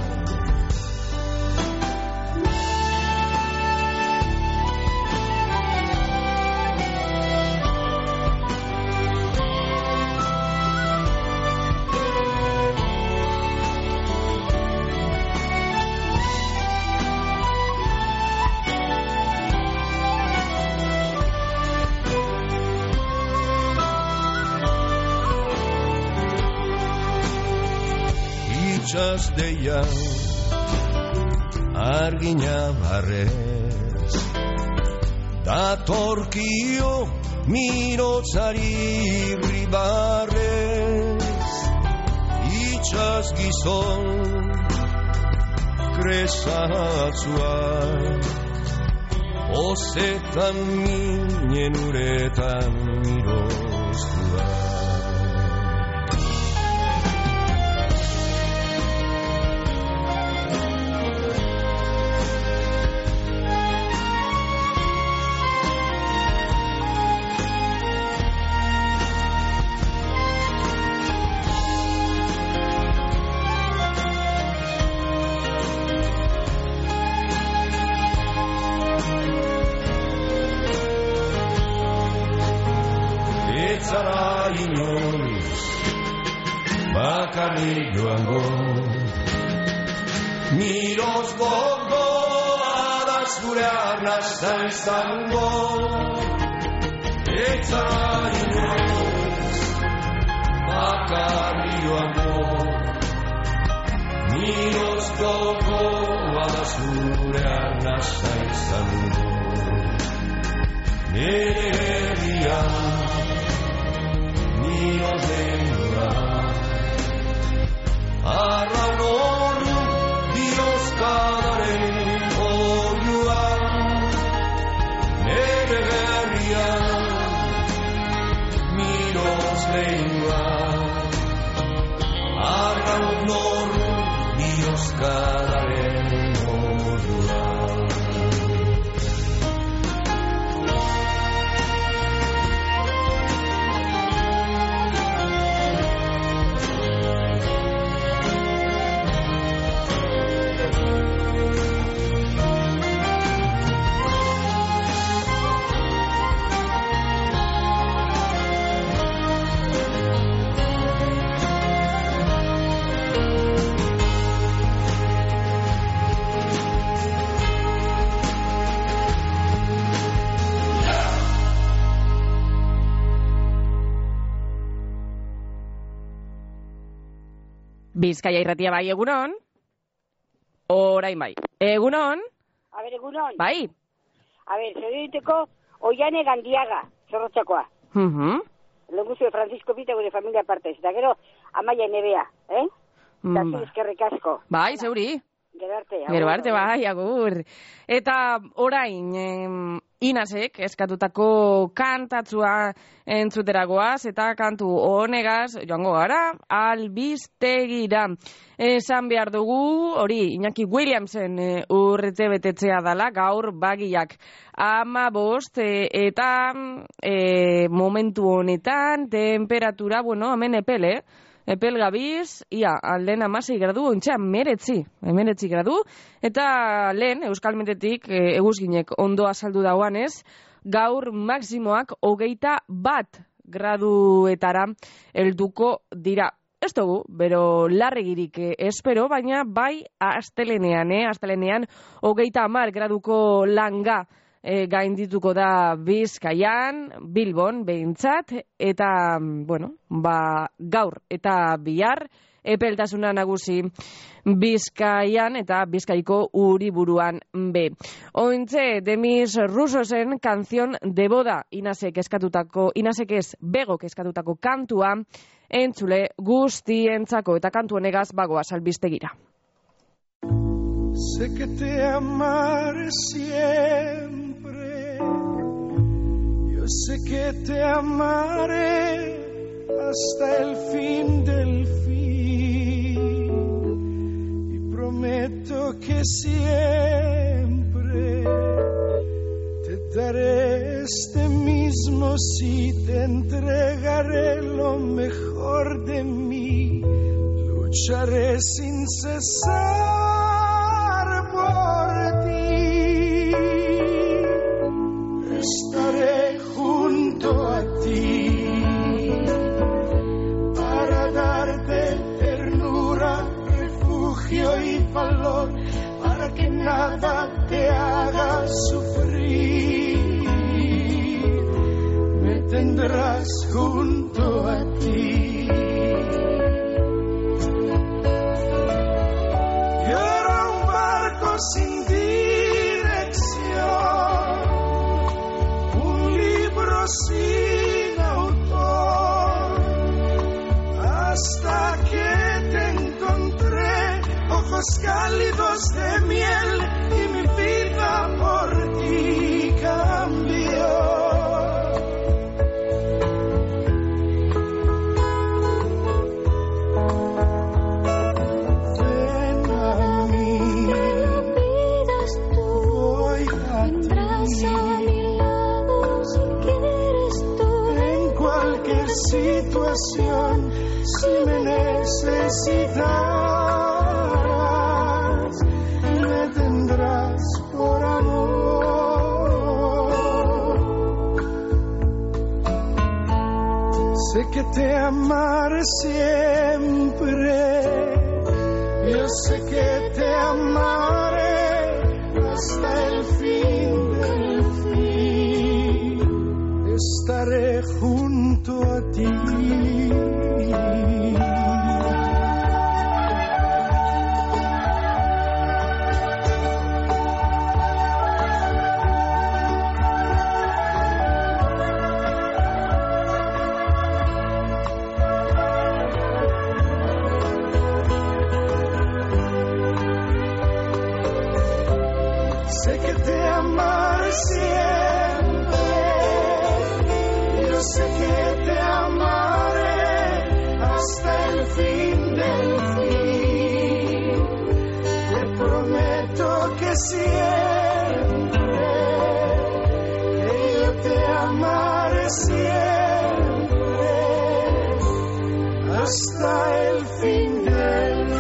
Itxas deian argina barrez, datorkio mirotzari ribarrez. Itxas gizon kresatzuak, ozetan minen uretan miroztuak. Bakarrik joango, miroz gogoa da zure arnazta izango. Etzara inoiz, bakarrik joango, miroz gogoa da zure arnazta izango. Nere herrian, miroz denura, arraun horru biozkadaren oiuan, nere herrian, miroz lehinuan, arraun horru biozkadaren oiuan. Bizkaia irratia bai, egunon? Orain bai. Egunon? A ber, egunon? Bai. A ber, zer diteko Oiane Gandiaga, zorrotxakoa. Longuzu de Francisco Pita gure familia partez. Da gero, Amaia Nebea, eh? Da zu eskerrik asko. Bai, zeuri. Gero arte, bai, agur. Eta orain, Inasek eskatutako kantatzua entzuteragoaz eta kantu honegaz joango gara albiztegira. Esan behar dugu, hori, Iñaki Williamsen urrete betetzea dala, gaur bagiak 15 eta momentu honetan temperatura, bueno, hemen epel gabiz, ia, alden 16 gradu, ontsa, 19 gradu, eta lehen, Euskalmetetik, eguzginek ondo azaldu dauanez, gaur maksimoak 21 graduetara helduko dira. Ez dugu, bero larregirik espero, baina bai astelenean 30 graduko langa gaindituko da Bizkaian, Bilbon behintzat, eta, bueno, gaur eta bihar epeltasuna nagusi Bizkaian eta Bizkaiko uriburuan be. Ointze, Demis Russosen Canción de Boda, Inasek ez Begok eskatutako kantua, entzule guztientzako eta kantu honegaz bagoaz albiztegira. Sé que te amaré siempre, yo sé que te amaré hasta el fin del fin. Y prometo que siempre te daré este mismo sí, te entregaré lo mejor de mí. Lucharé sin cesar por ti. Estaré junto a ti para darte ternura, refugio y valor, para que nada te haga sufrir. Me tendrás junto a ti. Sin dirección, un libro sin autor, hasta que te encontré, ojos cálidos de miel, y mi vida por ti cambió. Situación, si me necesitas, me tendrás por amor. Sé que te amaré siempre, yo sé que te amaré hasta el fin del fin. Estaré junto a ti. Sé que te amaré siempre, yo sé que te amaré hasta el fin del fin. Te prometo que siempre, que yo te amaré siempre hasta el fin del fin.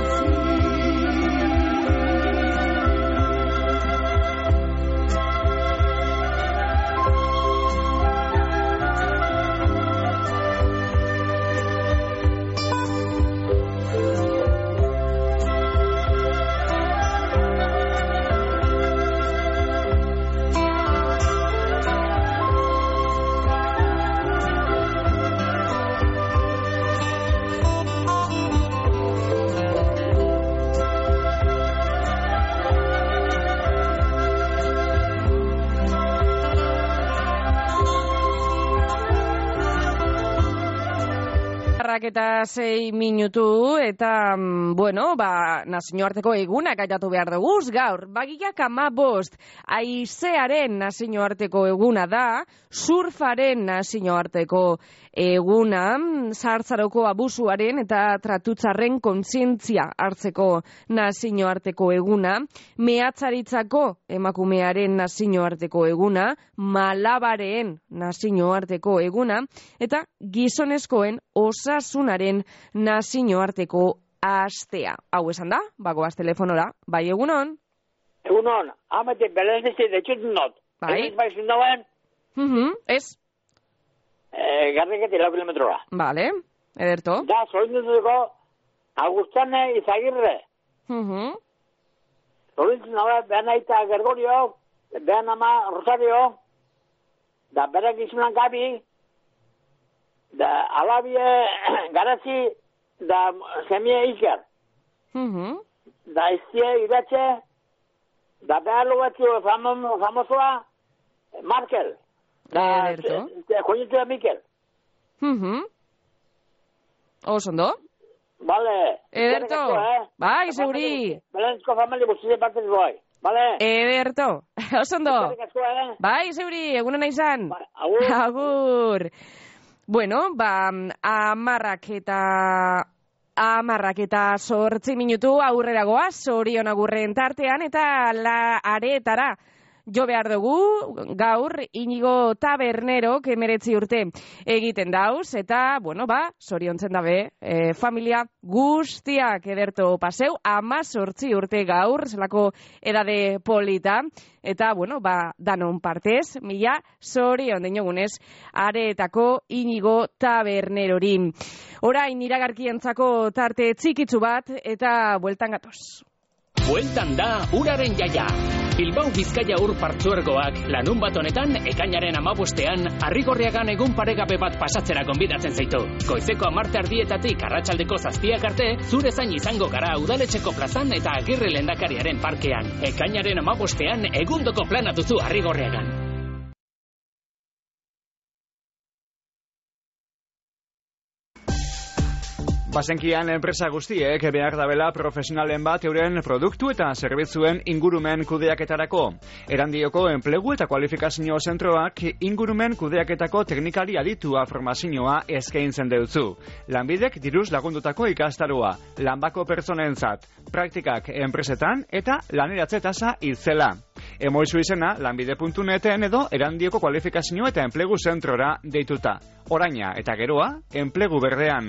Eta 6 minutu, eta, bueno, nazioarteko egunak aitatu behar duguz gaur. Bagiak 15, haizearen nazioarteko eguna da, surfaren nazioarteko eguna, zahartzaroko abusuaren eta tratutzarren kontzientzia hartzeko nazioarteko eguna, mehatzaritzako emakumearen nazioarteko eguna, malabareen nazioarteko eguna, eta gizonezkoen osasunaren nazioarteko astea. Hau esan da, bagoaz telefonora, bai egunon? Egunon, amete belenezi detxut not. Bai? Ez baizun dauen? Ez? Garriketi 4 kilometrora. Vale, ederto. Da, zorindutuko Agustane Izagirre. Zorintzen daue, behan aita Gergorio, behan ama Rosario, da berak izunan Gabi, da alabie Garazi, da semie Iker. Da iztie Iratxe, da behar lugatzu famosoa Markel. Da, koñetu da Mikel. Osondo? Vale. Ederto. Bai, zeuri. Belentzko familia guztize partez boi. Vale. Ederto. Osondo. Bai, zeuri, eguna naizan. Agur. Bueno, 10:08 minutu aurreragoa, Sorion agurren tartean, eta areetara jo behar dugu, gaur Inigo Tabernerok 19 urte egiten dauz, eta, bueno, zoriontzen dabe, familia guztiak ederto paseu, 18 urte gaur, zelako edade polita, eta, bueno, danon partez, mila zorion dinogunez, areetako Inigo Tabernerorin. Orain iragarkientzako tarte txikitzu bat, eta bueltan gatoz. Bueltan da uraren jaia. Bilbao Bizkaia ur partzuergoak lanun bat honetan ekainaren 15ean Arrigorriagan egun paregabe bat pasatzera gonbidatzen zaitu. Goizeko 10:00 arratsaldeko 7:00 arte zure zain izango gara udaletxeko plazan eta Agirre lehendakariaren parkean. Ekainaren 15ean egundoko plana duzu Arrigorriagan. Bazenkian enpresa guztiek behar dabela profesionalen bat euren produktu eta zerbitzuen ingurumen kudeaketarako. Erandioko enplegu eta kualifikazio zentroak ingurumen kudeaketako teknikari aditua formazioa eskaintzen deutzu. Lanbidek diruz lagundutako ikastaroa, lanbako pertsonentzat, praktikak enpresetan eta laneratze tasa itzela. Emoizu izena lanbide.neten edo Erandioko kualifikazio eta enplegu zentrora deituta. Oraina eta geroa, enplegu berdean.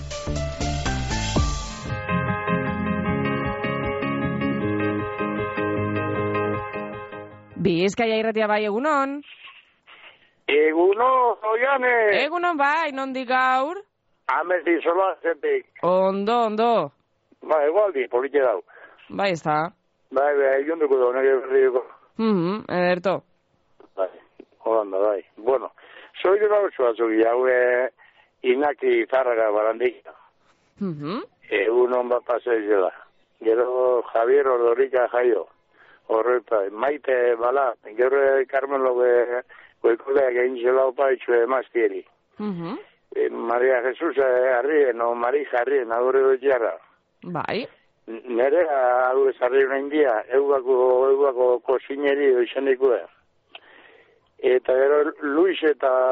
Bizkaia irratia bai, egunon? Egunon, Oiane! Egunon bai, nondik gaur? Amezi sola zentik. Ondo. Egualdi, politxe dau. Bai, ez da. Bai, jonduko da, nire berriko. Ederto. Bai, holanda, bai. Bueno, soy de la ocho azuki, hau Inaki Zarraga Barandika. Egunon bat paseizela. Gero Javier Ordorika jaio. Horrepa, Maite Bala, gero Carmen Lobe, goikoleak egin zela opa itxue emaztieri. Maria Jesus Arrien, o Marija Arrien, agore dutxarra. Bai. Nere, hau ez Arrien india, eugako kosineri oizenikoa. Eta gero Luis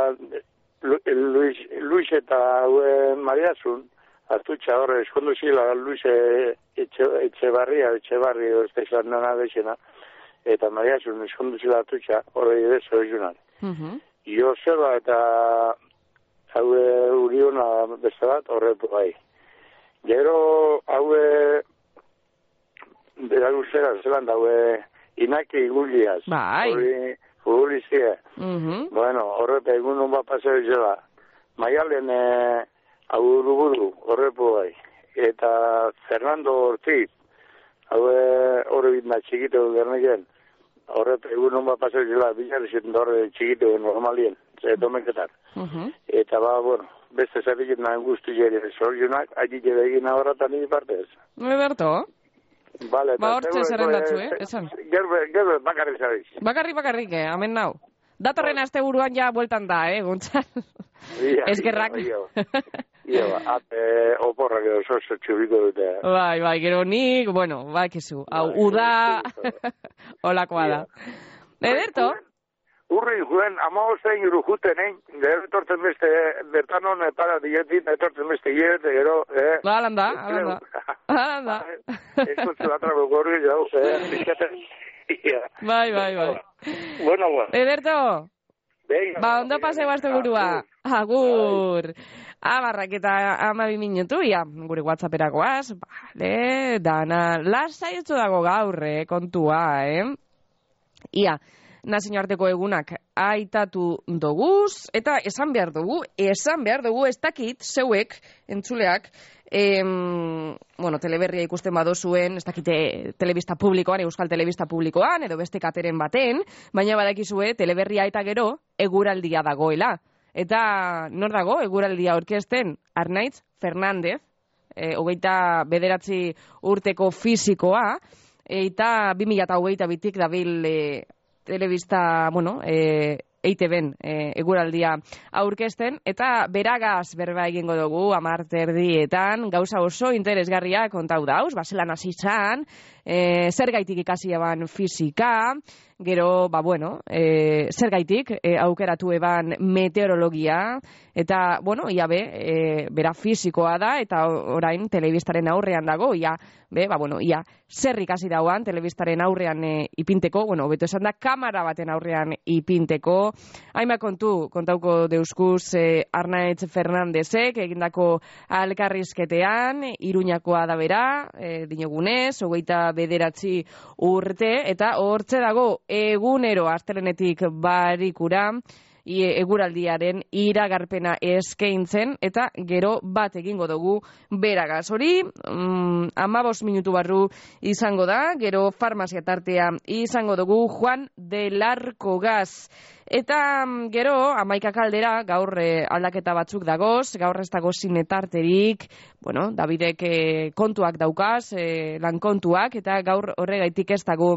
eta Mariazun, hartutxa horre, eskondu zila Luis Etxebarri, ez da nana bezena, eta Mariazun eskondu zila hartutxa, horre edezo ezunan. Joseba eta haue Uriona beste bat, horretu bai. Gero haue bera guztera, zelan da, haue Inaki Guliaz. Bai. Futbolizia. Bueno, horretu egun bat paseo zela. Maialen hau uruburu, horretu bai. Eta Fernando Ortiz, haue horre bitna txikito gerneken, horretu egun bat paseo zela, bilarrizeten horre txikito normalien. Domeketar. Eta bueno, beste zerriket nahen guzti jere zorionak, agite begin ahorratan nire partez. Ederto. Vale, hortze zerrendatzu, esan. Gerbe, bakarrik zabiz. Bakarrik, amen nau. Datorren aste buruan ja bueltan da, Gontzal. Eskerrak. Oporrak edo zozo txubiko dute. Bai, gero nik, bueno, kizu. Hau, uda, olakoa da. Ederto. Urri juen, amagostein urujuten, gero etortzen beste, bertanon, para dietin, etortzen beste hiete, gero, Alanda. Eskuntzu atrako gorri, jau, Bai. Bueno. Ederto. Ondo paseo aste burua. Agur. Amarrak eta 12 minutu, gure WhatsApperakoaz, dana, lasaietzu dago gaur, kontua, Ia, nazio arteko egunak aitatu doguz, eta esan behar dugu, ez dakit, zeuek, entzuleak, teleberria ikusten badozuen, ez dakite telebista publikoan, euskal telebista publikoan, edo beste kateren baten, baina badakizue, teleberria eta gero, eguraldia dagoela. Eta nor dago, eguraldia orkesten, Arnaitz Fernandez, 29 urteko fisikoa, eta 2022tik dabil telebista, EITB-en eguraldia aurkezten, eta beragaz berba egingo dugu 10:30 gauza oso interesgarria kontau dauz, baselan hasi zan, zer gaitik ikasi eban fisika, gero, zergaitik aukeratu eban meteorologia, eta, ia bera fisikoa da, eta orain telebistaren aurrean dago, ia zer ikasi dauan telebistaren aurrean ipinteko, beto esan da, kamera baten aurrean ipinteko, haima kontauko deuskuz Arnaitz Fernandezek, egindako alkarrizketean, Iruñakoa da bera, dinogunez, 29 urte, eta hortze dago egunero astelenetik barikura, eguraldiaren iragarpena eskaintzen, eta gero bat egingo dugu beragaz. Hori, 15 minutu barru izango da, gero farmazia tartea izango dugu Juan del Arco Gaz. Eta gero, 11 kaldera, gaur aldaketa batzuk dagoz, gaur ez dago zinetarterik, Davidek kontuak daukaz, lan kontuak, eta gaur horregaitik ez dago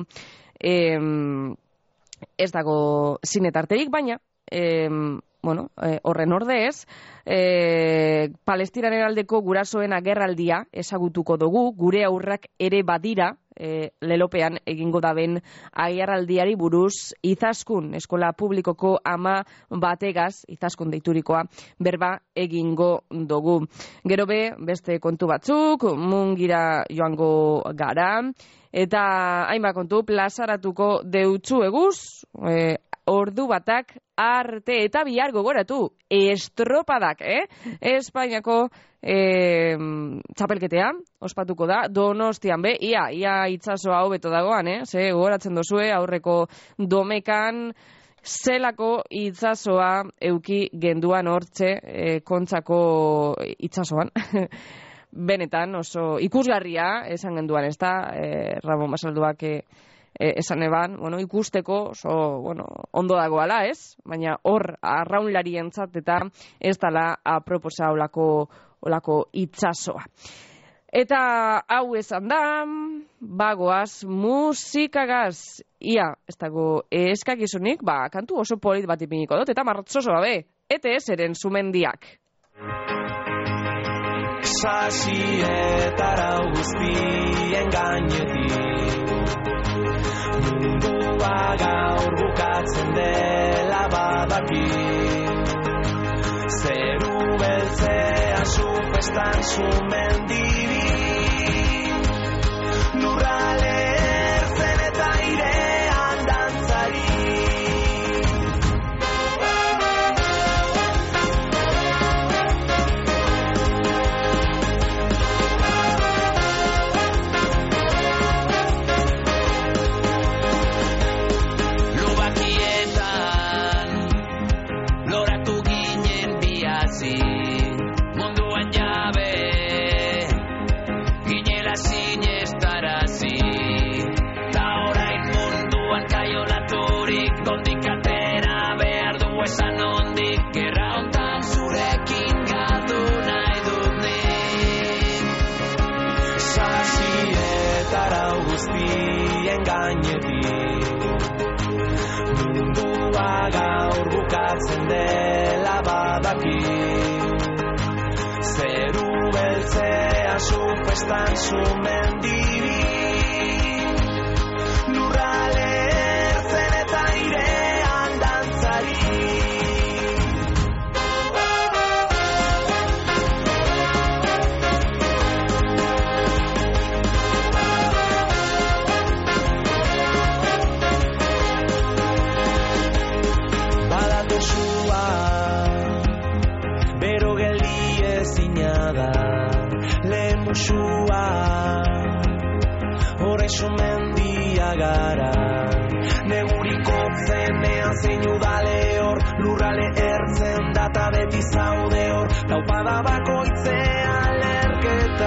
zinetarterik, baina, horren ordez, Palestinaren aldeko gurasoen agerraldia ezagutuko dugu, gure aurrak ere badira, lelopean egingo daben agerraldiari buruz Izaskun, eskola publikoko ama bategaz, Izaskun deiturikoa, berba egingo dugu. Gero beste kontu batzuk, mungira joango gara, eta hainbat kontu plazaratuko deutzu eguz, ordu batak arte, eta bihar gogoratu, estropadak, Espainiako txapelketea, ospatuko da, Donostian ia itsasoa hobeto dagoan, ze gogoratzen dozue, aurreko domekan, zelako itsasoa euki genduan hortze, Kontzako itsasoan. Benetan oso ikusgarria, esan genduan, ez da, Ramon Basalduak esan eban, ikusteko oso, ondo dagoala, ez? Baina hor, arraunlarientzat eta ez dala aproposa olako itsasoa. Eta hau esan da, bagoaz musikagaz, ez dago eskakizunik, kantu oso polit bat ipiniko dut, eta marrotzoso babe, ete zeren Sumendiak. Sasietara guztien gainetik mundua gaur bukatzen dela badaki zeru beltzea supestan Sumendiri lurrale ertzen eta airean dantzari munduan jabe ginela sinestarazi ta orain munduan kaiolaturik nondik atera behar du esan nondik gerra hontan zurekin galdu nahi dut nik sasietara guztien gainetik mundua gaur bukatzen dela badaki zeru beltzea supestan Sumendiri lurrale ertzen eta airean dantzari bero geldi ezina da lehen musua horre Sumendia gara neguriko zenean zein udale hor lurrale ertzen data beti zaude hor taupada bakoitzean lerketa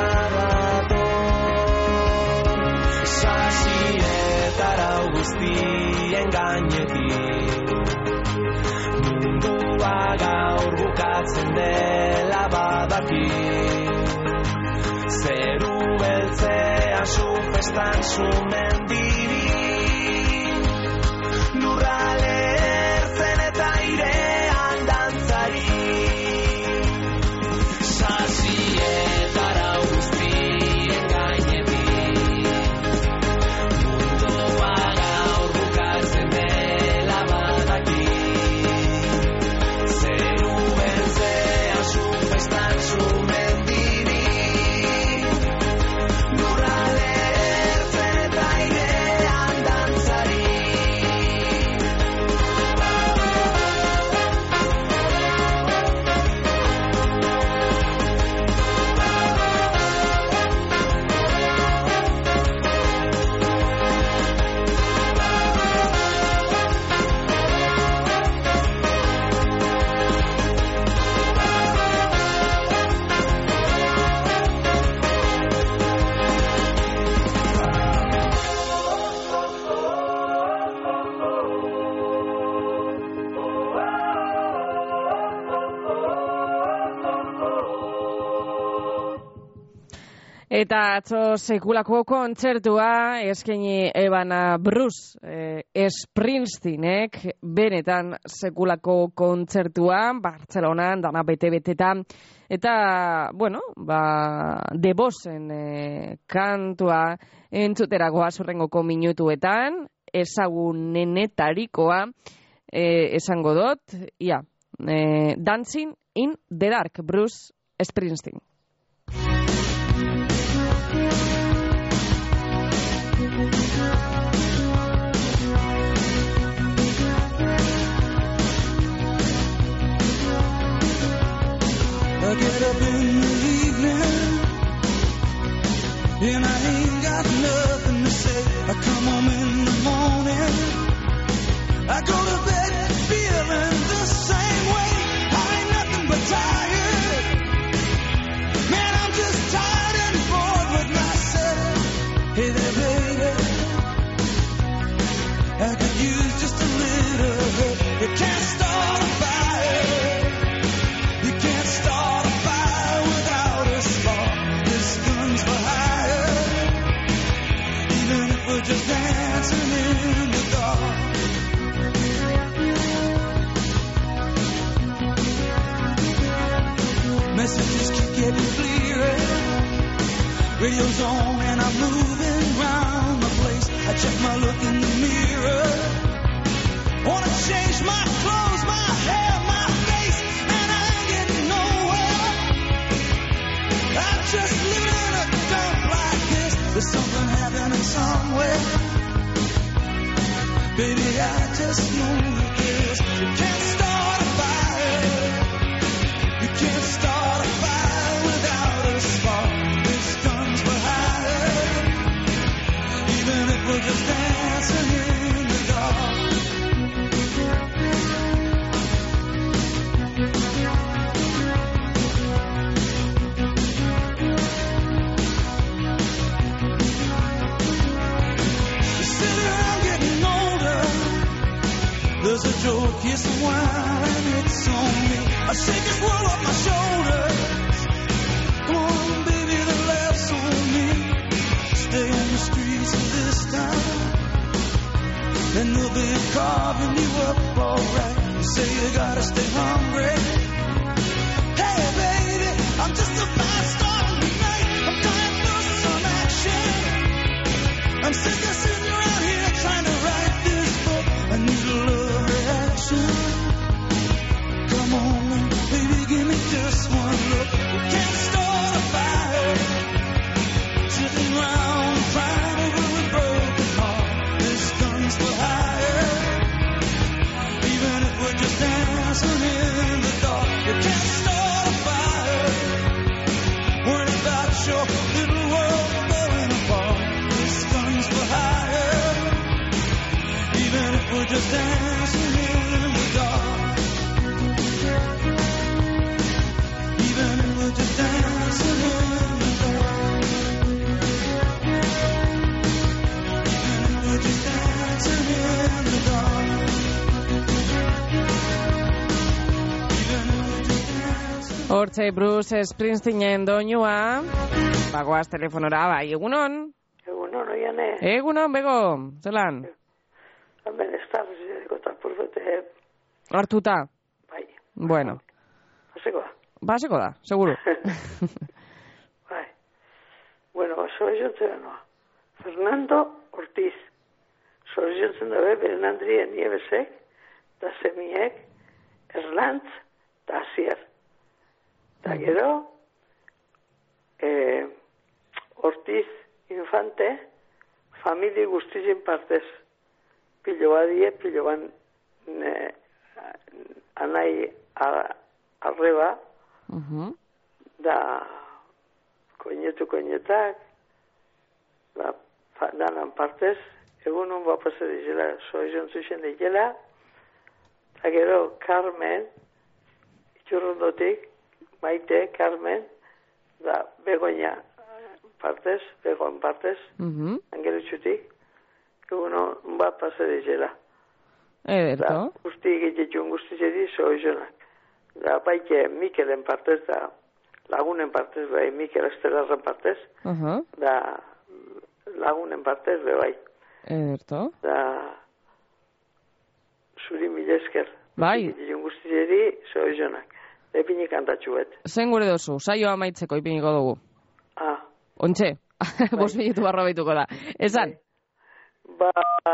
dator sasietara guztien gainetik mundua gaur bukatzen dela badaki zeru beltzea supestan Sumendiri lurrale ertzen eta airean dantzari sasietara guztien gainetik mundua gaur bukatzen Eta atzo sekulako kontzertua eskaini ebana Bruce Springsteenek benetan sekulako kontzertua Bartzelonan dana bete-betetan eta, bueno, The Bossen kantua entzuteragoa zurrengoko minutuetan, ezagunenetarikoa esango dut, Dancing in the Dark, Bruce Springsteen. I get up in the evening and I ain't got nothing to say. I come home in the morning, I go to bed feeling the same way. I ain't nothing but tired. Man, I'm just tired and bored with myself. Hey there, baby, I could use just a little help. You can't start a fire. You can't start a fire without a spark. This gun's for hire. Even if we're just dancing in the dark. Messages keep getting clearer. Radio's on and I'm moving round the place. I check my look in the mirror. Wanna change my clothes, my hair, my face, and I ain't getting nowhere. I'm just living in a dump like this. There's something happening somewhere. Baby, I just know this. You can't start a fire. You can't start a fire without a spark. This gun's for hire. Even if we're just dancing in the dark. There's a joke, here's some wine, and it's on me. I shake this world off my shoulders. Come on, baby, the laughs on me. Stay on the streets of this town, and they'll be carving you up alright. You say you gotta stay hungry. Hey, baby, I'm just a fast star tonight. I'm dying for some action. I'm sick of sitting around here trying to write this book. I need a love reaction. Come on, baby, give me just one look. You can't start a fire. Sitting around crying over a broken heart. This gun's for hire. Even if we're just dancing in the dark. You can't start a fire. Worried about your little world falling apart. This gun's for hire. Even if we're just dancing in the dark. Even if we're just dancing in the dark. Even if we're just dancing in the dark. Hortxe Bruce Springsteenen doinua. Bagoaz telefonora, bai, egunon? Egunon, oiane. Egunon, bego, zelan? Hemen ez da, eta purbete. Hartuta? Bai. Bueno. Baseko da, seguro. Bai. Bueno, zoriontzen noa. Fernando Ortiz. Zoriontzen dabe, beren Andrien Niebesek, da Semiek, Erlantz, da Asier. Da gero, Ortiz Infante, famili guztizien partez. Pilo badie, pilo ban anai arreba, da koinetak, da danan partez, egunon bapase dizela, soizon zuzen dizela, da gero Carmen, itxurrondotik, Maite, Carmen, da Begoña partez, Begoen partez, angelutxutik, egunon bapase dizela. Da guzti egitxun guzti zedi soizonak. Da baike Mikelen partez da lagunen partez, bai, Mikel Estelarren partez, da lagunen partez, bai. Ederto. Da, zuri mila esker. Bai. Iun guztieri, zoizonak. Epini kantatxu bet. Zen gure dozu, saioa amaitzeko ipiniko dugu. Ontxe, 5 minutu barra baituko da. Esan? Ba,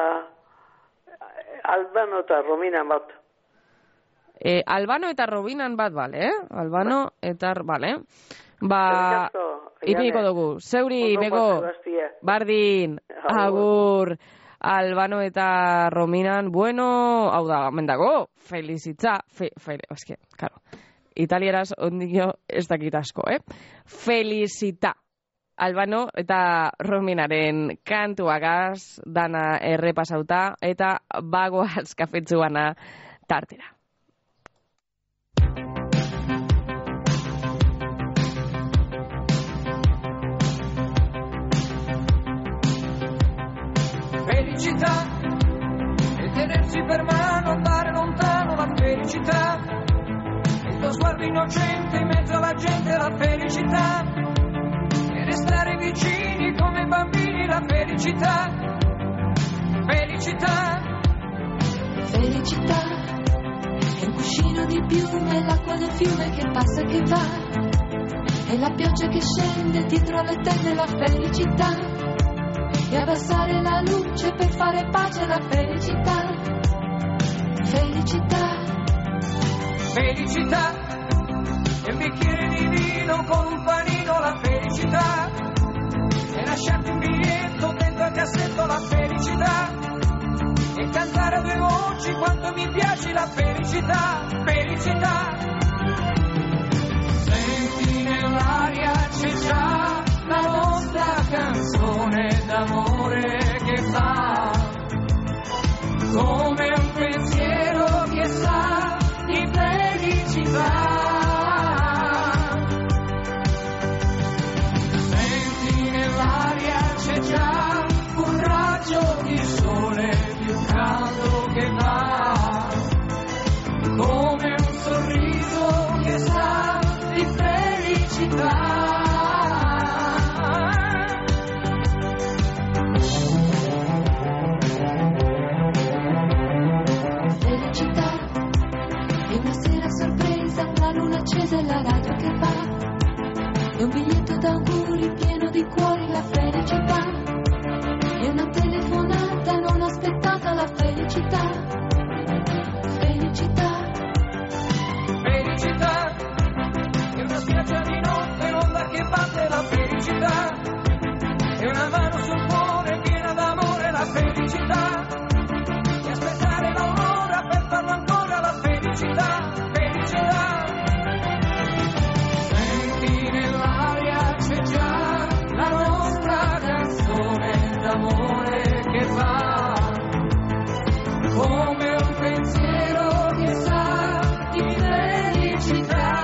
Albano eta Rominan bat. Albano eta Robinan bat, bale, Albano eta, bale. Ba, ipiniko dugu. Zeuri, bego, bardin, agur, Albano eta Rominan, bueno, hau da, mendago, felizitza, eske, karo, italieraz ondio ez dakit asko, Felicita. Albano eta Rominaren kantuagaz dana errepasauta eta bagoaz kafetsuana tartera. Felicità e tenersi per mano, andare lontano, la felicità, il tuo sguardo innocente in mezzo alla gente, la felicità, e restare vicini come bambini, la felicità, felicità. Felicità è un cuscino di piume, l'acqua del fiume che passa e che va, e la pioggia che scende dietro le tende, la felicità, e abbassare la luce per fare pace, la felicità, felicità. Felicità è un bicchiere di vino con un panino, la felicità, e lasciarti un biglietto dentro al cassetto, la felicità, e cantare a due voci quanto mi piace, la felicità, felicità. Senti nell'aria c'è già la nostra canzone d'amore che fa come un pensiero che sa di felicità. Senti nell'aria c'è già un raggio di sole più caldo che va come un sorriso che sa di felicità. Accesa la radio che va, e un biglietto d'auguri pieno di cuori, la felicità, e una telefonata non aspettata, la felicità, felicità. Felicità è una spiaggia di notte, l'onda che batte, la felicità, è una mano sul cuore piena d'amore, la felicità, e aspettare l'aurora per farlo ancora, la felicità, felicità. C'è già la nostra canzone d'amore che va come un pensiero che sa di felicità.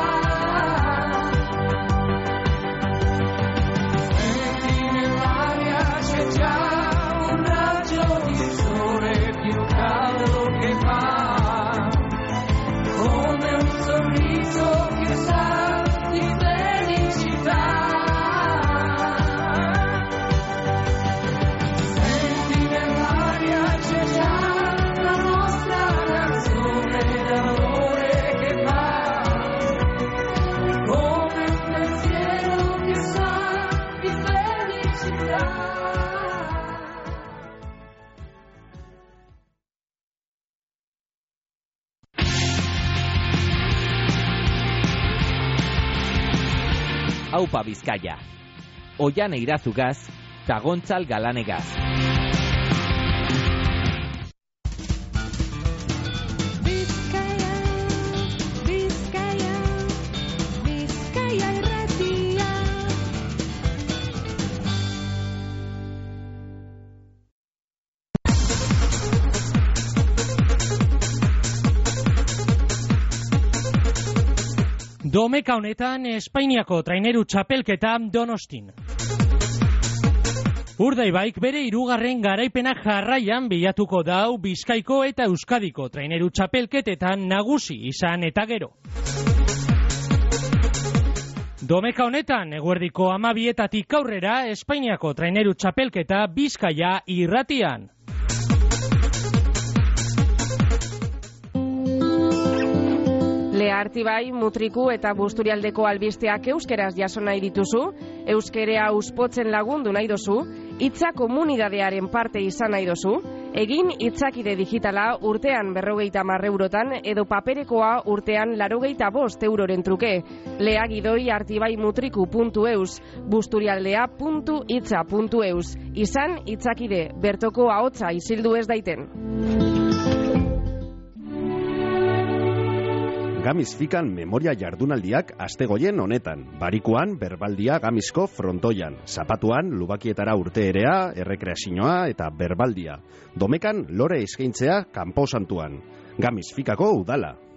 Senti nell'aria c'è già un raggio di sole più caldo che va come un sorriso che sa di felicità. Aupa Bizkaia. Oiane Irazugaz, Tagontzal Galanegaz. Bizkaia, Bizkaia, Bizkaia irratia. Domeka honetan Espainiako traineru txapelketa Donostin. Urdaibaik bere 3. garaipena jarraian bilatuko dau Bizkaiko eta Euskadiko traineru txapelketetan nagusi izan eta gero. Domeka honetan, eguerdiko 12:00 aurrera, Espainiako traineru txapelketa Bizkaia irratian. Lehartibai, Mutriku eta Busturialdeko albisteak euskeraz jaso nahi dituzu, euskerea uspotzen lagundu nahi dozu, hitza komunidadearen parte izan nahi dozu, egin hitzakide digitala urtean 50 eurotan edo paperekoa urtean 85 euroren truke. Leagidoi artibaimutriku.eus, busturialdea.hitza.eus. Izan hitzakide, bertoko ahotsa isildu ez daiten. Gamiz fikan memoria jardunaldiak astegoien honetan. Barikuan berbaldia gamizko frontoian. Zapatuan lubakietara urteerea, errekreazioa eta berbaldia. Domekan lore eskaintzea kanpo santuan. Gamiz fikako udala.